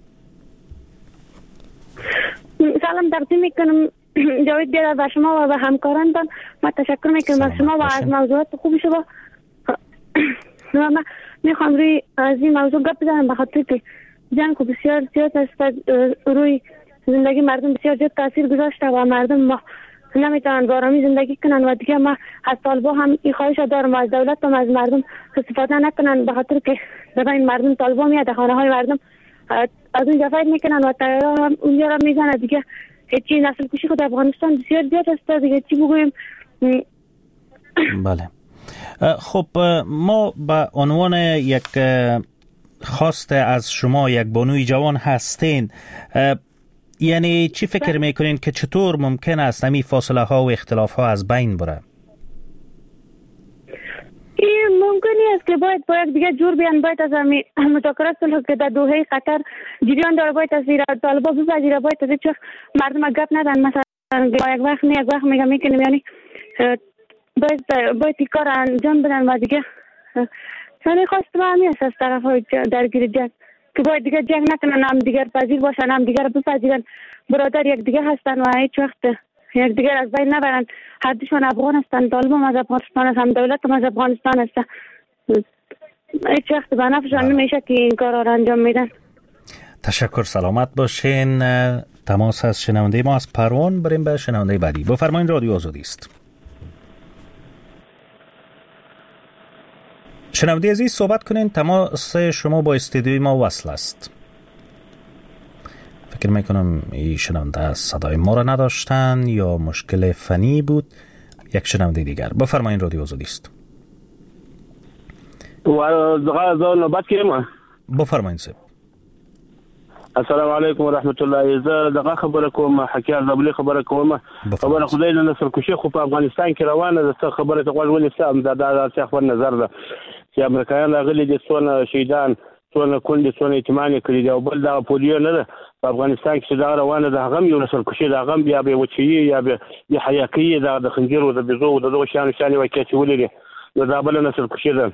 سلام تقدیم میکنم جاوید بیادر و شما و به همکارانتان. من تشکر میکنم از شما و از موضوعات خوب شما. من میخوام روی از این موضوع گپ بزنم به خاطر که جنگ بسیار زیاد است، روی زندگی مردم بسیار زیاد تاثیر گذاشته و مردم ما نمیتونن با آرامی زندگی کنن و دیگه ما از طالبا هم این خواهش دارم و از دولت هم از مردم استفاده نکنن، به خاطر که ببین مردم طالبا میاد خانه های مردم از اونجا فاید میکنن و تیار هم اونجا را میزنن. دیگه هیچی نسل کشی خود افغانستان بسیار زیاد است، دیگه چی بگویم. بله خب، ما به عنوان یک خواست از شما، یک بانوی جوان هستین، یعنی چی فکر میکنین که چطور ممکن است همین فاصله ها و اختلاف ها از بین بره؟ این ممکنی است که باید باید دیگه جور بیان، باید از همین مذاکرات صلح که در دوحه قطر جریان داره، باید از طالبا بپذیره، باید از هیچ مردم گپ ندن. مثلا یک وقت نه یک وقت میگم میکنیم، یعنی باید باید این کار انجام بدن و دیگه یعنی خواست ما همی است از طرف های درگیر جنگ که باید دیگه جنگ نکنن، هم دیگر پذیر باشن، هم دیگر بپذیرن، برادر یک دیگه هستن و هیچ وقت یک دیگر از بین نبرن. هر دوشون افغان هستن، طالبان از افغانستان هست، هم دولت هم از افغانستان هست. هیچ وقت به نفعشان نمیشه که این کار را انجام میدن. تشکر، سلامت باشین. تماس از شنونده ما از پروان. بریم به شنونده بعدی. بفرمایید، رادیو آزادی است. شنونده عزیز صحبت کنین. تماس شما با استودیوی ما وصل است. فکر میکنم این شنونده صدای ما را نداشتن یا مشکل فنی بود. یک شنونده دیگر. بفرمایید، رادیو آزادی است. و دغه نوبت کې ما بفرمایید صاحب. السلام علیکم ورحمت الله. زه دغه خبره کوم، حکیار دبلی خبره کوم. خبره خدای له نسل کوشي خو په افغانستان کې روانه ده. خبره ته غوږ ونیسم. دا د خپل نظر ده چې امریکایان راغلي دي، څونه شهیدان، څونه کونډې، څونه یتیمان کړي دي، او بل دا پولیو نه ده په افغانستان کې چې دا روانه ده. هغه یو نسل کوشي، دا هغه بیا به وچی یا به د حیاکي، دا د خنجر او د بزو او د شان شان واقع چې ولري، نو دا بل نسل کوشي ده.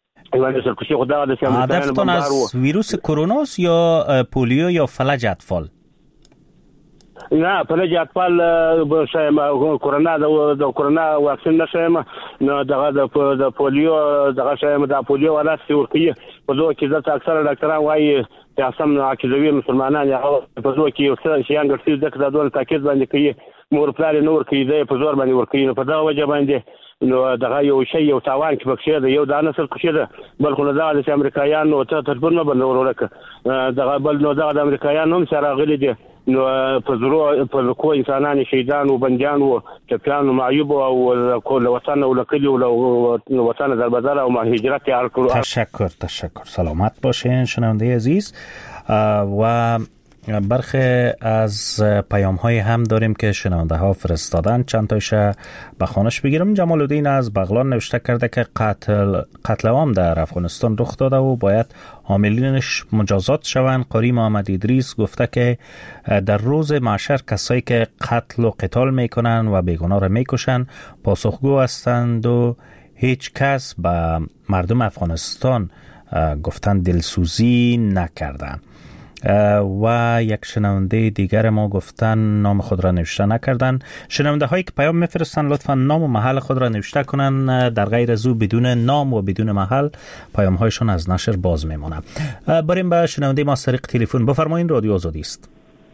هدفتون از ویروس کرونا یا پولیو یا فلج اطفال؟ نه، فلج اطفال شایم کرونا د کرونا واکسین نشایم، نو دغه د پولیو دغه شایم د پولیو ولاسي ورکی په دوه کې د اکثر ډاکټران وايي چې اسم عقیدوي مسلمانان یا په دوه کې یو شیان ګرځي د دغه تاکید باندې کوي، مور پلان نور کوي د په زور باندې ورکی، نو په دا وجه باندې نو دغه یو شی یو تاوان کې بخښه ده، یو د نسل کوشي ده، بل خو دغه د امریکایانو ته تربور نه بل ورکه دغه بل نو دغه د امریکایانو هم سره غلي دي، نو په زرو په کو انسانان شهیدان او بنديان او چپیان او معیوب او کول وطن او لکلی او وطن در بدر او هجرت هر. تشکر تشکر. سلامت باشین شنونده عزیز. و برخی از پیام های هم داریم که شنونده ها فرستادن، چند تایش به خوانش بگیرم. جمال الدین از بغلان نوشته کرده که قتل قتل عام در افغانستان رخ داده و باید عاملینش مجازات شوند. قاری محمد ادریس گفته که در روز محشر کسایی که قتل و قتال میکنن و بیگناه را میکشن پاسخگو هستند و هیچ کس به مردم افغانستان گفتن دلسوزی نکردن. و یک شنونده دیگر ما گفتن نام خود را نوشته نکردن. شنونده هایی که پیام میفرستن لطفا نام و محل خود را نوشته کنن، در غیر از او بدون نام و بدون محل پیام هایشان از نشر باز میمونه. بریم به شنونده ما از طریق تلفن. بفرمایید، رادیو آزادی است.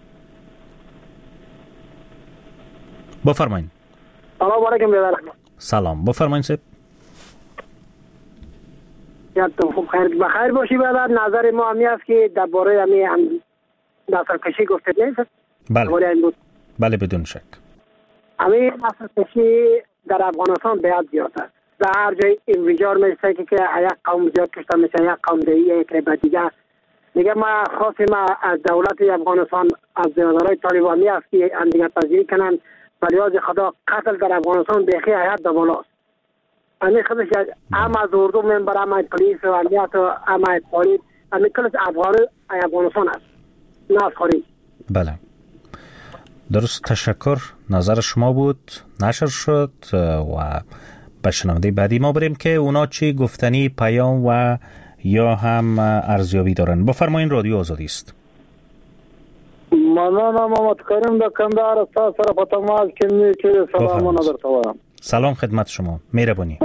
بفرمایید. سلام علیکم برادر. سلام، بفرمایید صاحب. یادتون خوب خیر بخیر باشی برادر. نظر ما همی است که درباره همین نسل کشی گفتید نیست؟ بله بله بدون شک. همین نسل کشی در افغانستان باید زیاد است. در هر جای انفجار میشه که یک قوم زیاد کشته میشه، یک قوم دیگه یک به دیگه. میگه ما خواست ما از دولت افغانستان از اداره طالبانی است که اندیشه پذیری کنن، ولی از خدا قتل در افغانستان بیخی حیات در بالاست. امی خودش هم از اردو منبر، هم از پلیس و امنیت و هم از پلیس، امی کلش افغانستان است، نه از خارج. بله درست. تشکر. نظر شما بود، نشر شد و به شنونده بعدی ما بریم که اونا چی گفتنی، پیام و یا هم ارزیابی دارن. بفرمایید، رادیو آزادی است. مننه محمد کریم د کندهار تاسو سره په تماس کې می چې سلامونه درته وایم. سلام خدمت شما، مهربانی.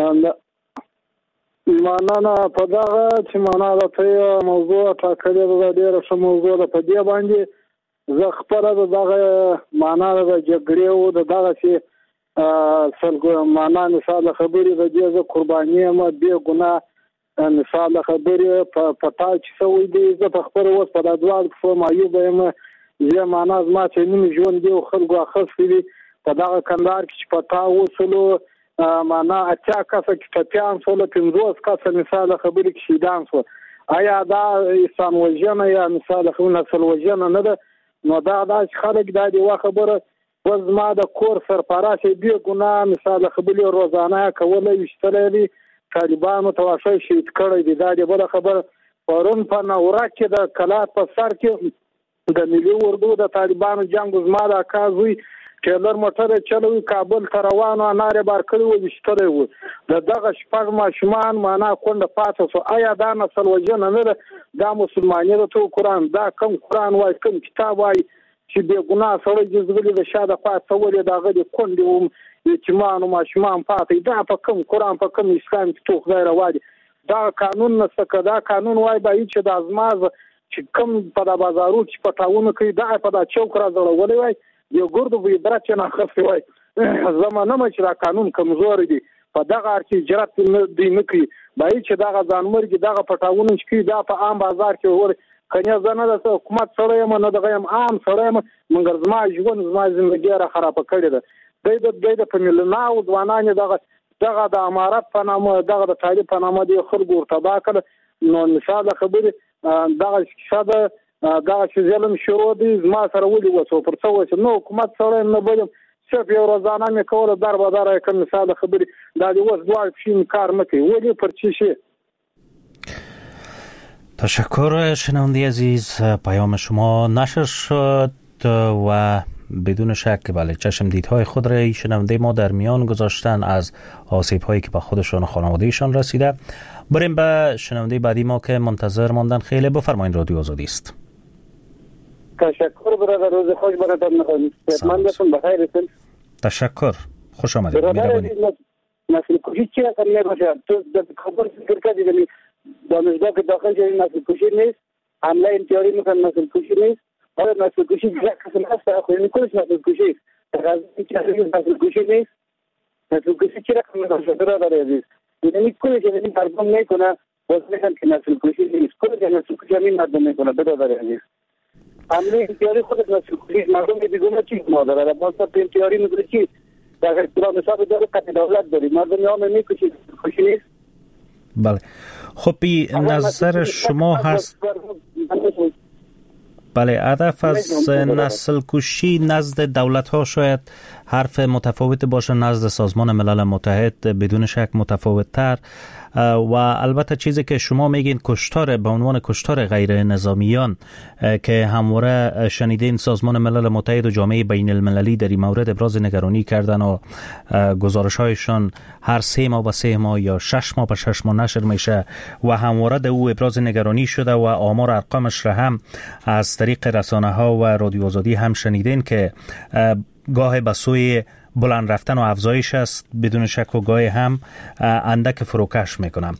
مننه په دغه چې معنا د ته موضوع ټاکلې ده، ډېره ښه موضوع ده. په دې باندې زه خپله دغه معنا د جګړې او دغه چې سلګو معنا مثال خبرې د دې زه قرباني یم، بې ګناه مثال خبرې په پتا چې سوي دي. زه په خپل اوس په دغه په معیوب یم، زه معنا زما چې نیم ژوند دی خلکو اخستې دي په دغه کندهار کې چې پتا وسلو معنا اچا کسه کې ټپیان سول، پنځوس کسه مثال خبرې کې شهیدان سول. آیا دا انسان وژنه یا مثال خو نسل وژنه نه ده؟ نو دا دا خلک دا دی وا خبره وز ما د کور سرپرست بیا ګناه مثال خبرې روزانه کولای وشتلې دي، طالبانو تواشي شهید کړی دی. دا دی بل خبره پرون په نوره کې د کلا په سر کې د ملي اردو د طالبانو جنگ زما د کازوي ټیلر موټر چلوي، کابل ته روانو انار بار کړی و وشتلې و. د دغه شپږ ماشومان معنا کونډه پاتې سو. آیا دا نسل وژنه نه ده؟ دا مسلمانۍ د تو قرآن، دا کم قرآن وای، کم کتاب وای چې بې ګناه سړی جزغلي د شاده پاتې ولې دغه د کونډې و یتیمان او ماشومان پاتې، دا په کم قرآن په کم اسلام کې تو خدای راوړي. دا قانون نسکه، دا قانون وای به چې د ازماز چې کوم په بازارو چې پټاونه کوي دا په دا چوک را ځړولې وای یو ګردو به درچ نه خفي وای زمانه مې چې دا قانون کمزور دی په دغه ارچې جرات نه دی نه کوي بای چې دغه ځانمرګي دغه پټاونه چې کوي دا په عام بازار کې ور کنه زنه د حکومت سره یم نه دغه یم عام سره یم مګر زما ژوند زما ژوندګي را خراب کړی ده د د د فامیلنا او ځوانان دغه دغه د امارات په نامه دغه د طالب په نامه دی خلکو ورتبا کړ نو مثال خبره دغه شاده دغه چې ظلم شروع دي زما سره ولي وسو پر څو چې نو حکومت سره نه بولم چې یو روزانه مې کوله در به در کوم مثال خبره دا دی وس دوه شین کار نه کوي ولي پر چی شي. تشکر شنونده عزیز، پیام شما نشر شد و بدون شک بله چشم دیدهای خود را شنونده ما در میان گذاشتن از آسیب هایی که به خودشان و خانوادهشان رسیده. بریم به شنونده بعدی ما که منتظر ماندن. خیلی بفرمایید، رادیو آزادی است. تشکر برادر، روز خوش براتون می‌خوام. خدمتتون بخیر هستم. تشکر، خوش آمدید. برادر نسل کشی چی اصلا نمیشه؟ تو در خبر فکر کردی دانشگاه که داخل شدید نسل کشی نیست، حمله انتحاری میکنن نسل کشی نیست. آره نسل کشی یک قسم هست، خود کلش نسل کشی است. غزنی که نسل کشی نیست. نسل کشی چی رقم میشه برادر عزیز؟ یعنی کلش یعنی مردم میکنه باز میگن که نسل کشی نیست. کلش نسل کشی همین مردم میکنه برادر عزیز. حمله انتحاری خودش نسل کشی، مردم دیگه چی مادر باز تا انتحاری میکنه چی؟ در قرآن حساب داره قطع دولت داری مردم یا میکشید خوشی نیست. بله خب بی نظر شما هست بله هدف از نسل کشی نزد دولت ها شاید حرف متفاوت باشه، نزد سازمان ملل متحد بدون شک متفاوت تر و البته چیزی که شما میگین کشتار به عنوان کشتار غیر نظامیان که همواره شنیدین سازمان ملل متحد و جامعه بین المللی در این مورد ابراز نگرانی کردن و گزارش هایشان هر سه ماه به سه ماه یا شش ماه به شش ماه نشر میشه و همواره در او ابراز نگرانی شده و آمار ارقامش را هم از طریق رسانه ها و رادیو آزادی هم شنیدین که گاه به سوی بلند رفتن و افزایش است بدون شک و گاهی هم اندک فروکش میکنم.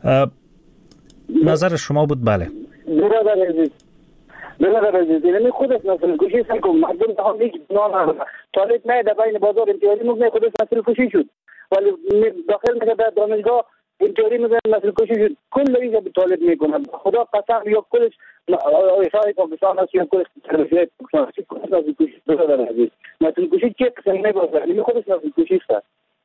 نظر شما بود؟ بله برادر عزیز برادر عزیز یعنی خودت نسل کشی سکم مردم ها نیک نان طالب نه در بین بازار انتحاری مگه خودت نسل کشی شد ولی داخل میگه در دانشگاه انتحاری میگه نسل کشی شد کل اینجا به طالب میکنه خدا قسم یا کلش ایسای پاکستان است یا کلش تربیت پاکستان است کلش نسل کشی برادر عزیز نسل کشی چه قسم نبازه یعنی خودش نسل کشی است.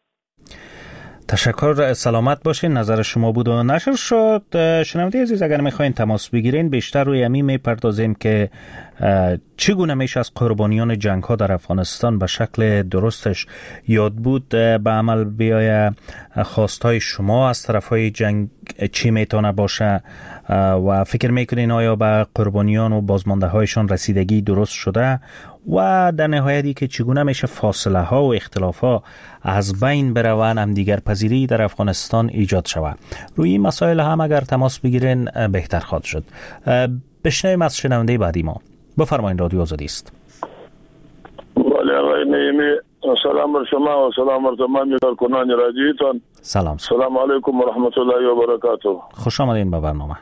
تشکر، سلامت باشین. نظر شما بود و نشر شد. شنونده عزیز اگر میخواین تماس بگیرین بیشتر روی همین میپردازیم که چگونه میشه از قربانیان جنگ ها در افغانستان به شکل درستش یاد بود به عمل بیایه. خواستهای شما از طرف های جنگ چی میتونه باشه و فکر میکنین آیا به قربانیان و بازمانده هایشان رسیدگی درست شده و در نهایتی که چگونه میشه فاصله ها و اختلاف ها از بین بروند، هم دیگر پذیری در افغانستان ایجاد شود. روی این مسائل هم اگر تماس بگیرین بهتر خواهد شد. بشنویم از شنونده بعدی ما. بفرمایید، رادیو آزادی است. بله آقای نعیمی، سلام بر شما و سلام بر تمام کارکنان رادیوتان. سلام سلام علیکم و رحمت الله و برکاته. خوش آمدین به برنامه.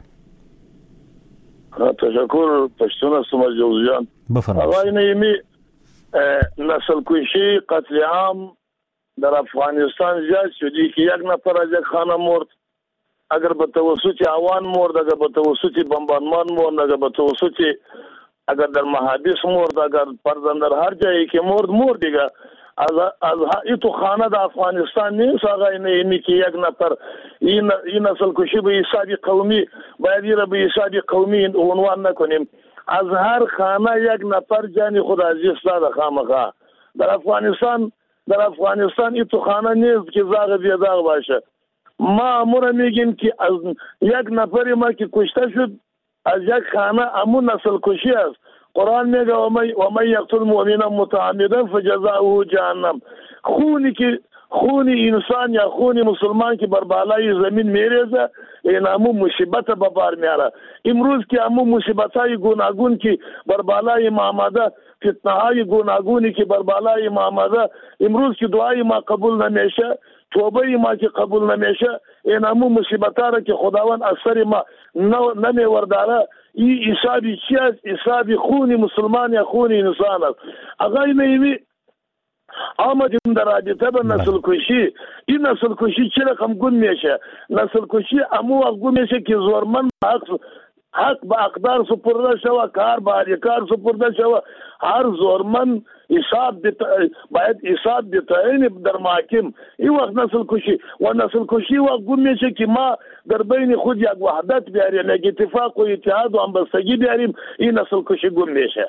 تشکر. پشتون هستم از جوزیان. بفرمایید. آقای نعیمی، نسل کشی قتل عام در افغانستان زیاد شدی که یک نفر از یک خانه مرد، اگر به توسط عوان مرد، اگر به توسط بمبارمان مرد، اگر به توسط اگر در محابس مرد، اگر پردن در هر جایی که مرد مرد دیگه از از این تو خانه در افغانستان نیست آقای نعیمی که یک نفر این این نسل کشی به حساب قومی باید را به حساب قومی عنوان نکنیم. از هر خانه یک نفر جان خود عزیز داده خامخا. در افغانستان در افغانستان این تو خانه نیست که زاغ بیداغ باشه. ما امور میگیم که از یک نفر ما که کشته شد از یک خانه امون نسل کشی است. قرآن میگه و من یقتل مؤمنا متعمدا فجزاؤه جهنم. خونی که خون انسان یا خون مسلمان که بر بالای زمین میریزه این همون مصیبت به بار میاره. امروز که همون مصیبت های گوناگون که بر بالای ما آمده، فتنه های گوناگونی که بر بالای ما آمده، امروز که دعای ما قبول نمیشه، توبه ما که قبول نمیشه، این همون مصیبت ها را که خداوند از سر ما نمیورداره، این حسابی چی است؟ حسابی خون مسلمان یا خون انسان است. اگه نیمی آمدیم در رابطه به نسل کشی، این نسل کشی چه رقم گون میشه؟ نسل کشی امو وقت گون میشه که زورمن حق حق به اقدار سپرده شوه، کار به احکار سپرده شوه. هر زورمن حساب باید حساب بتاین در محاکم. این وقت نسل کشی و نسل کشی وقت گون میشه که ما در بین خود یک وحدت بیاریم، یک اتفاق و اتحاد و همبستگی بیاریم. این نسل کشی گون میشه.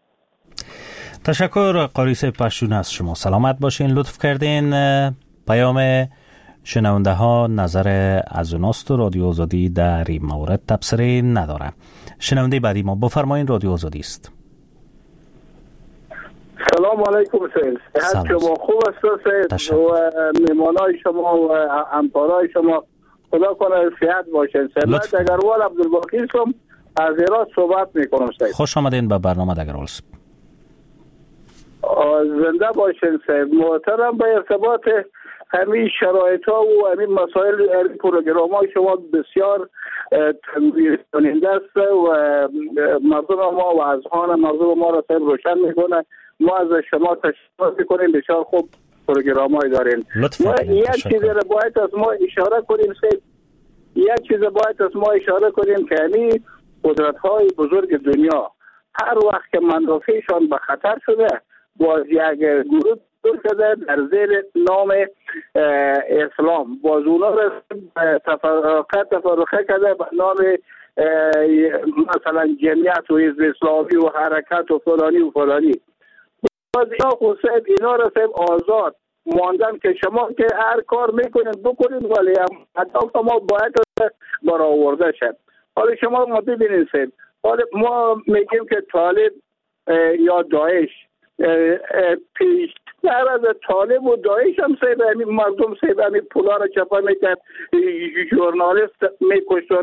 تشکر قاری صاحب پشتون از شما. سلامت باشین، لطف کردین. پیام شنونده ها نظر از اوناست و رادیو آزادی در این مورد تبصره نداره. شنونده بعدی ما بفرمایین، رادیو آزادی است. سلام علیکم سید. حد شما خوب است و مهمانای شما و همکارای شما خدا کنه صحت باشین. سید دگروال عبدالباقی هم از هرات صحبت میکنم سید. خوش آمدین به برنامه دگروال. زنده باشین سید. محترم، به ارتباط همین شرایط ها و همین مسائل پروگرام های شما بسیار تنویر کننده است و مردم ما و اذهان مردم ما را سید روشن میکنه. ما از شما تشکر میکنیم، بسیار خوب پروگرام های دارین. یک چیز را باید از ما اشاره کنیم سید، یک چیز باید از ما اشاره کنیم که همین قدرت های بزرگ دنیا هر وقت که منافعشان به خطر شده باز یک گروه شده در زیر نام اسلام، باز اونا را تفرقه تفرقه کرده به نام مثلا جمعیت و حزب اسلامی و حرکت و فلانی و فلانی. باز اینا خصوصیت اینا را سب آزاد ماندن که شما که هر کار میکنین بکنین، ولی اهداف ما باید برآورده شد. حالا شما ما ببینید سب، حالا ما میگیم که طالب یا داعش پیشتر از طالب و داعش هم سیب همین مردم سیب همین پولا را چپا میکرد، ژورنالیست میکشتن،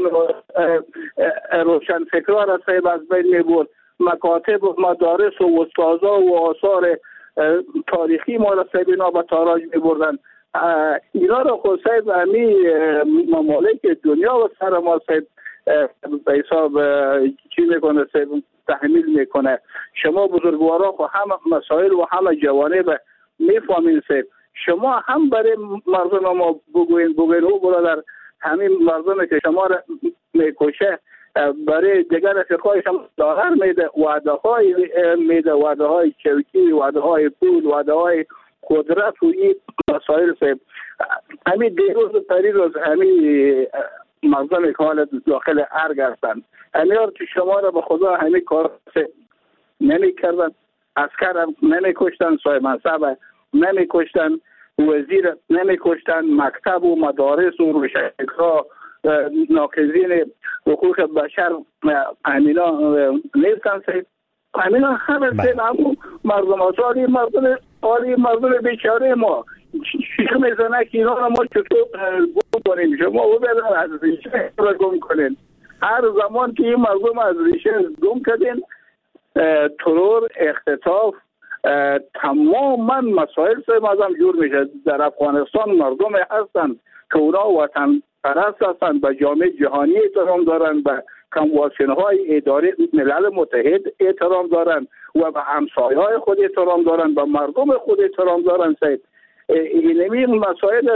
روشن فکرها را سیب از بین میبرد، مکاتب و مدارس و استازا و آثار تاریخی ما را سیب اینا به تاراج میبردن. اینا را خود سیب همین ممالک دنیا و سر ما سیب به حساب چی میکنه سیب تحمیل میکنه. شما بزرگوارا خو همه مسائل و همه جوانب میفهمین سید. شما هم برای مردم ما بگوین بگوین او برادر همین مردم که شما را میکشه برای دیگر افقای شما داهر میده، وعده های میده، وعده های چوکی، وعده های پول، وعده های قدرت و این مسائل سید. همین دیروز و پریروز همین مردم که حال داخل ارگ هستند، همین که شما را به خدا همین کار نمی کردن، عسکر هم نمی کشتن، صاحب منصب نمی کشتن، وزیر نمی کشتن، مکتب و مدارس و روشنفکرها ناقضین حقوق بشر همینا نیستن سید. همینا همه سید همون مردم آسالی مردم آلی مردم بیچاره ما شیخ میزنه که اینا را ما چطور گم کنیم. شما او بدن از ریشه را گم کنین. هر زمان که این مردم از ریشه گم کردین، ترور، اختطاف، تماما مسائل سیم از هم جور میشه. در افغانستان مردم هستن که اونا وطن پرست هستن، به جامعه جهانی احترام دارن، به کنوانسیون‌های اداره ملل متحد احترام دارن و به همسایه‌های خود احترام دارن، به مردم خود احترام دارن. سید اینمی مسائل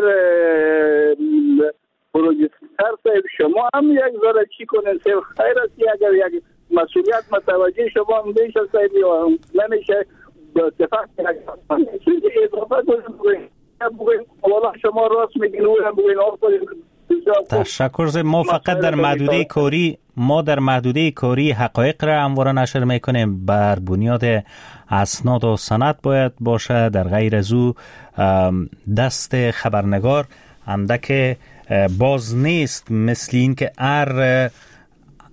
پروژیتر سید شما هم یک ذره چی کنین سید خیر است. اگر یک مسئولیت متوجه شما هم بیشه سید یا نمیشه دفاع کنید. چیزی اضافه کنید بگوین والا شما راست میگین و هم بگوین آف کنید. تشکر زید. ما فقط در محدوده کاری ما در محدوده کاری حقایق را همواره نشر میکنیم، بر بنیاد اسناد و سند باید باشه. در غیر از او دست خبرنگار اندک باز نیست، مثل این که هر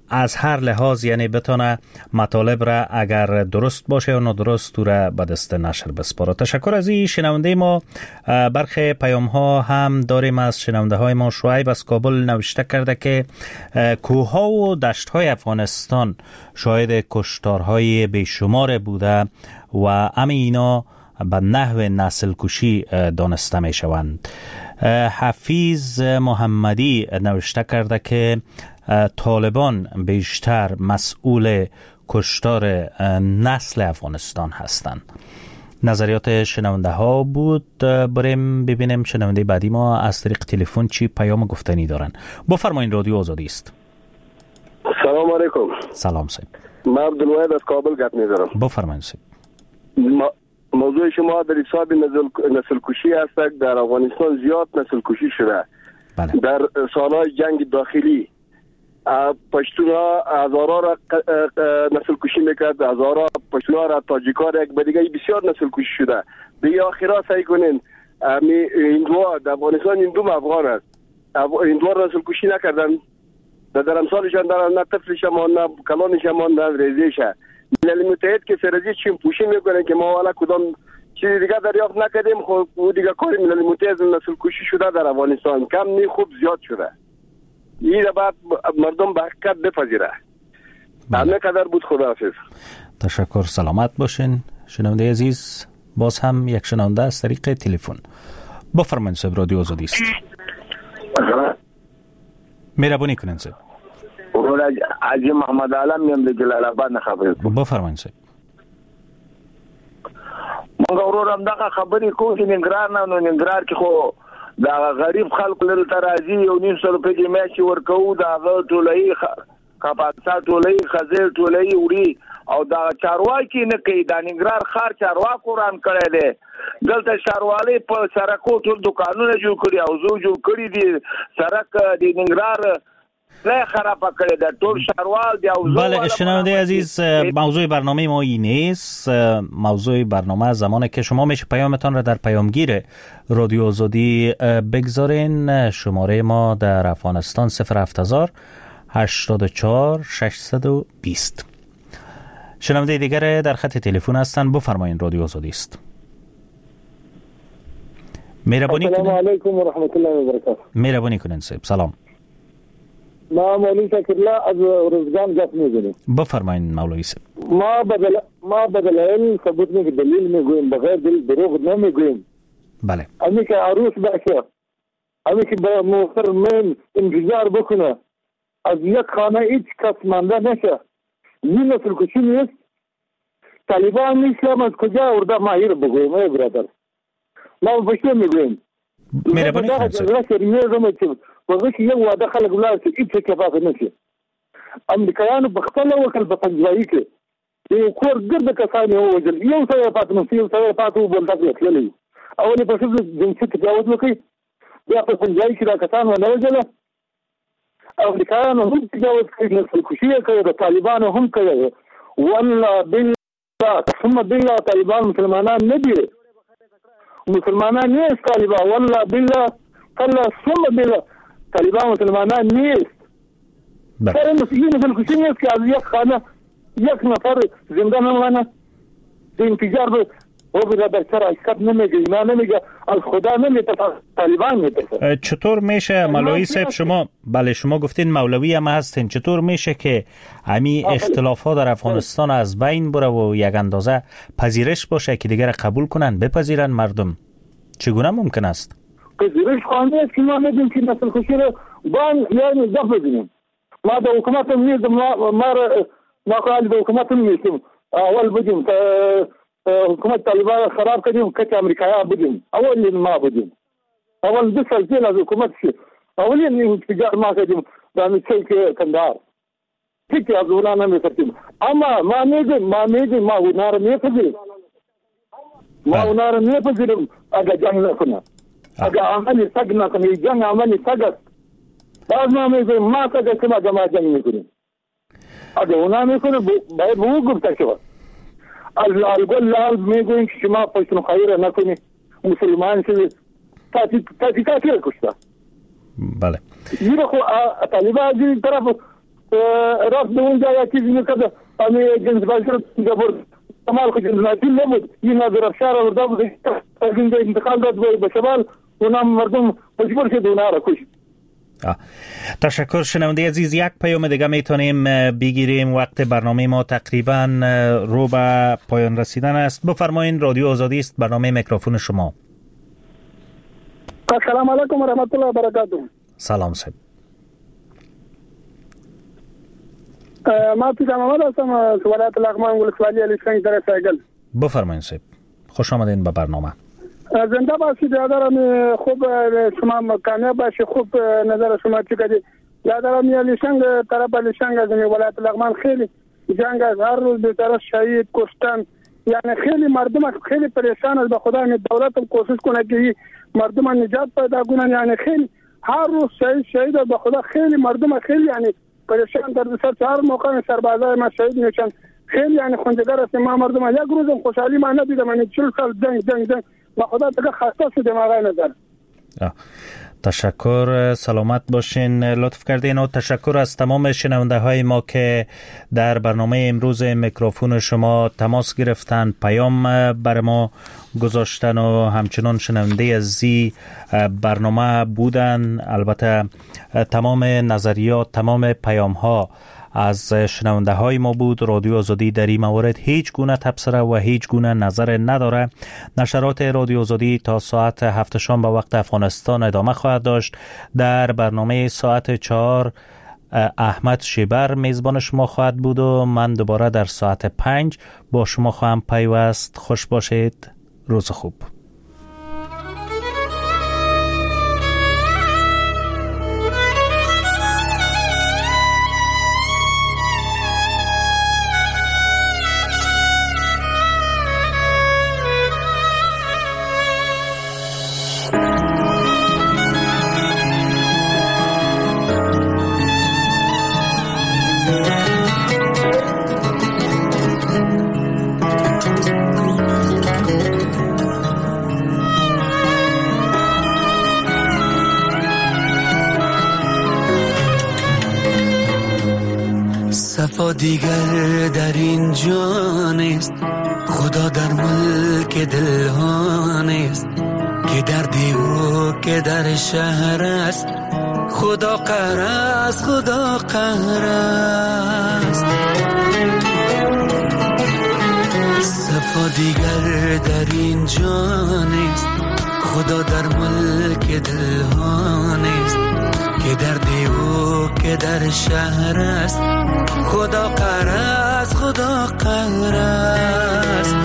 از هر لحاظ یعنی بتونه مطالب را اگر درست باشه یا نادرست تو را به دست نشر بسپاره. تشکر از این شنونده ما. برخی پیام ها هم داریم از شنونده های ما. شعیب از کابل نوشته کرده که کوه ها و دشت های افغانستان شاهد کشتارهای بیشمار بوده و همه اینا به نحو نسل کشی دانسته می شوند. حفیظ محمدی نوشته کرده که طالبان بیشتر مسئول کشتار نسل افغانستان هستند. نظریات شنونده ها بود. بریم ببینیم شنونده بعدی ما از طریق تلفن چی پیام گفتنی دارن. بفرمایید، رادیو آزادی است. سلام علیکم. سلام سید. من عبدالواحد از کابل گپ می‌زنم. بفرمایید سید. ما... موضوع شما در حساب نسل کشی است. در افغانستان زیاد نسل کشی شده. بله. در سالهای جنگ داخلی پشتونها هزارها را نسل کشی میکرد، هزارها پشتونها را تاجیک‌ها را یک به دیگه بسیار نسل کشی شده. دیگه آخرا سعی کنین هندوها در افغانستان هندو افغان است، هندوها را نسل کشی نکردن. در امثالشان در نه طفلشان نه کلانشان نه ریزیشه. ملل متحد که سرزی چیم پوشی میکنه که ما والا کدام چیز دیگه دریافت نکردیم. خب او دیگه کار ملل متحد نسل کشی شده در افغانستان کم نی خوب زیاد شده. این را بعد مردم به حقیقت بپذیره. همه قدر بود. خداحافظ. تشکر. سلامت باشین شنونده عزیز. باز هم یک شنونده از طریق تلفن. بفرمایید صاحب، رادیو آزادی است. مهربانی کنین صاحب. عجی محمد عالم میم د جلال آباد نه خبر. بفرمایید صاحب. مونږ ورورم دغه خبرې کوو چې ننګرهار نه نو ننګرهار کې خو دا غریب خلک لري تر راځي یو نیم سل په جمعه کې ورکو دا ټولای کاپاڅا ټولای خزر ټولای وړي او دا چارواکي نه کوي. دا ننګرهار خار چارواکو ران کړی دی. دلته چاروالي په سرکو ټول دکانونه جوړ کړي او زو جوړ کړي دي. سرک د ننګرهار لا خراب کړی دا ټول شهروال دی. بله شنونده عزیز، موضوع برنامه ما این نیست. موضوع برنامه زمانی که شما میشه پیامتان را در پیامگیر رادیو آزادی بگذارین. شماره ما در افغانستان صفر هفت هزار هشتاد و چهار ششصد و بیست. شنونده دیگر در خط تلفن هستن. بفرمایید، رادیو آزادی است. مهربانی کنید. السلام علیکم و رحمت الله و برکاته. مهربانی کنید صاحب. سلام. ما مولوی شکرالله از روزگان گپ می‌زنم. بفرمایید مولوی صاحب. ما بدل ما بدل ثبوت می دلیل میگویم، بغیر دلیل دروغ نمیگویم. بله. امی که عروس باشه، امی که با محترم انتظار بکنه از یک خانه هیچ کس مانده نشه. این نسل کشی نیست. طالبان نیستم از کجا ارده ماهی رو بگویم ای برادر. ما بشه میگویم. مهربانی کنید. وغه چې یو واده خلک ولاړ شي هیڅ کفاف نه شي. امریکایانو په خپل وکړ په پنځوي کې یو کور ګرد کسان یو وجل یو څه پات نو یو څه پاتو بل تاسو تللی اولې په څه جنسي تجاوز وکړي بیا په پنځوي کې دا کسان نه وجل. امریکایانو هم تجاوز کوي، نسل کشي کوي، د طالبانو هم کوي. والله بالله ثم بالله طالبان مسلمانان نه دي، مسلمانان نه دي طالبان. والله بالله والله ثم بالله طالبان مسلمانان نیست. سر مسیحی مثل کشی نیست که از یک خانه یک نفر زنده نمانه. به انتظار به او برادر چرا حقیقت نمیگه، اینا نمیگه، از خدا نمیتفه، طالبان میتفه. چطور میشه مولوی صاحب شما بله شما گفتین مولوی هم هستین، چطور میشه که همی اختلاف ها در افغانستان از بین بره و یک اندازه پذیرش باشه که دیگر قبول کنن بپذیرن مردم؟ چگونه ممکن است؟ پذیرش خواهنده است که ما ندیم که نسل کشی رو بان یعنی دفع بزنیم. ما دا حکومت هم نیزم، ما را ما قال دا حکومت هم نیستیم. اول بودیم حکومت طالبان خراب کردیم کچ امریکایا بودیم. اول ما بودیم. اول دو سال پیل از حکومت شد. اولی انفجار ما کردیم دا میچه که کندهار. تیکی از اونا نمیکردیم. اما ما نیدیم، ما نیدیم، ما اونا را نیپذیریم. ما اونا را نیپذیریم اگه جنگ نکنه. اگه عملی سگ نکنه، جنگ عملی سگ است. باز ما میگویم ما سگ است که ما جنگ میکنیم. اگه اونا میکنه باید به او گفته شود. الگل لال میگویم که شما پشتونخوایی را نکنی، مسلمان شدی، تحقیقاتی را کشته. بله. این خو طالبان از این طرف رفت به اونجا یک چیزی میکرد امی جنس باشی رو اینجا برد کمال خود جنس ناتی نبود این نظر افشار آورده بود از اینجا انتقال داد به شمال اونم مردم مجبور شد اونها را کشت. تشکر. شنونده عزیز، یک پیام دیگه میتونیم بگیریم، وقت برنامه ما تقریبا رو به پایان رسیدن است. بفرمایید، رادیو آزادی است، برنامه میکروفون شما. السلام علیکم و رحمت الله و برکاته. سلام صاحب. ما پیشم آمد هستم از ولایت لغمان ولسوالی علیشنگ در سایگل. بفرمایید صاحب، خوش آمدین به برنامه. زنده باشید. یادرم خوب شما کامیاب باشید، خوب نظر شما چی کردید. یادرم علیشنگ طرف علیشنگ از ولایت لغمان خیلی جنگ از هر روز به طرف شهید کشتن، یعنی خیلی مردم خیلی پریشان است. به خدا این دولت هم کوشش کنه که مردم نجات پیدا کنن، یعنی خیلی هر روز شهید شهید به خدا خیلی مردم خیلی یعنی پریشان در سر چهار موقع سربازای ما شهید میشن. خیلی یعنی خونجگر است. ما مردم یک روز خوشحالی ما ندیدم، یعنی چهل سال جنگ جنگ جنگ به خدا دیگه خسته شدیم آقای نظر. تشکر، سلامت باشین، لطف کردین. و تشکر از تمام شنونده های ما که در برنامه امروز میکروفون شما تماس گرفتن، پیام بر ما گذاشتن و همچنان شنونده از زی برنامه بودن. البته تمام نظریات، تمام پیام ها از شنونده های ما بود. رادیو آزادی در این مورد هیچ گونه تبصره و هیچ گونه نظر نداره. نشرات رادیو آزادی تا ساعت هفت شام به وقت افغانستان ادامه خواهد داشت. در برنامه ساعت چهار احمد شیبر میزبان شما خواهد بود و من دوباره در ساعت پنج با شما خواهم پیوست. خوش باشید، روز خوب. صفا دیگر در این جان است، خدا در ملک دلهان است، که در دیو که در شهر است، خدا قهر است، خدا قهر است. صفا دیگر در این جان است، خدا در ملک دلهان است، که در دیو که در شهر است، خدا قهر است، خدا قهر است.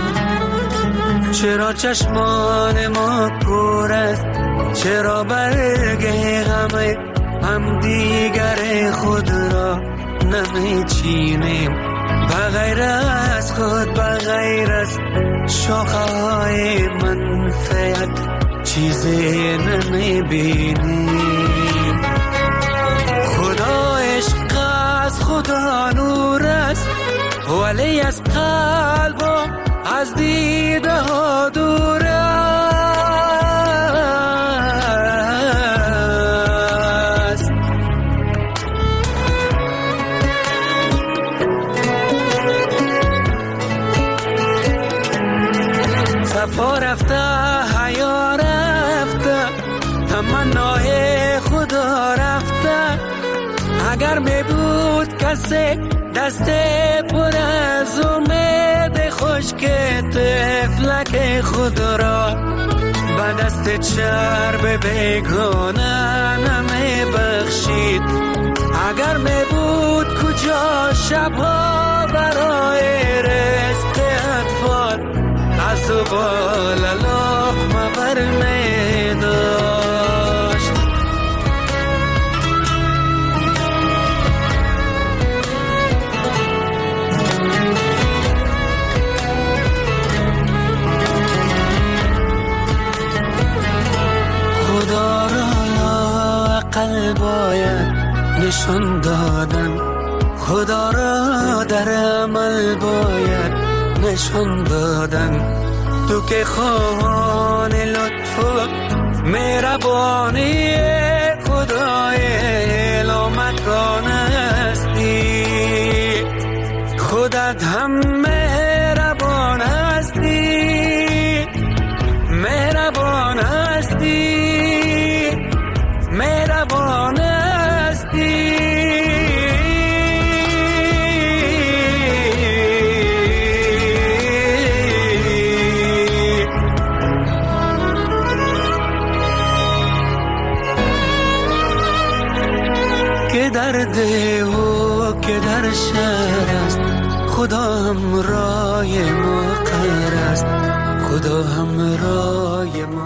چرا چشمان ما کور است، چرا برگ غم هم دیگر خود را نمی چینیم، بغیر از خود بغیر از شاخه‌های منفعت چیزی نمی بینیم. خدا عشق است، خدا نور است، ولی از قلب و از دیده ها دور است. صفا رفته، حیا رفته، تمنای خدا رفته. اگر می بود کسی دست پر از امید خشک طفلک خود را به دست چرب بیگانه نمی بخشید. اگر می بود کجا شبها برای رزق اطفال از زبال لقمه بر می داشت. خدا را عقل باید نشان دادن، خدا را در عمل باید نشان دادن. تو که خواهان لطف و مهربانی خدای لامکان است، مهربان هستی که در ده و که در شهر است خدا هم رای ما قرار است خدا هم رای ما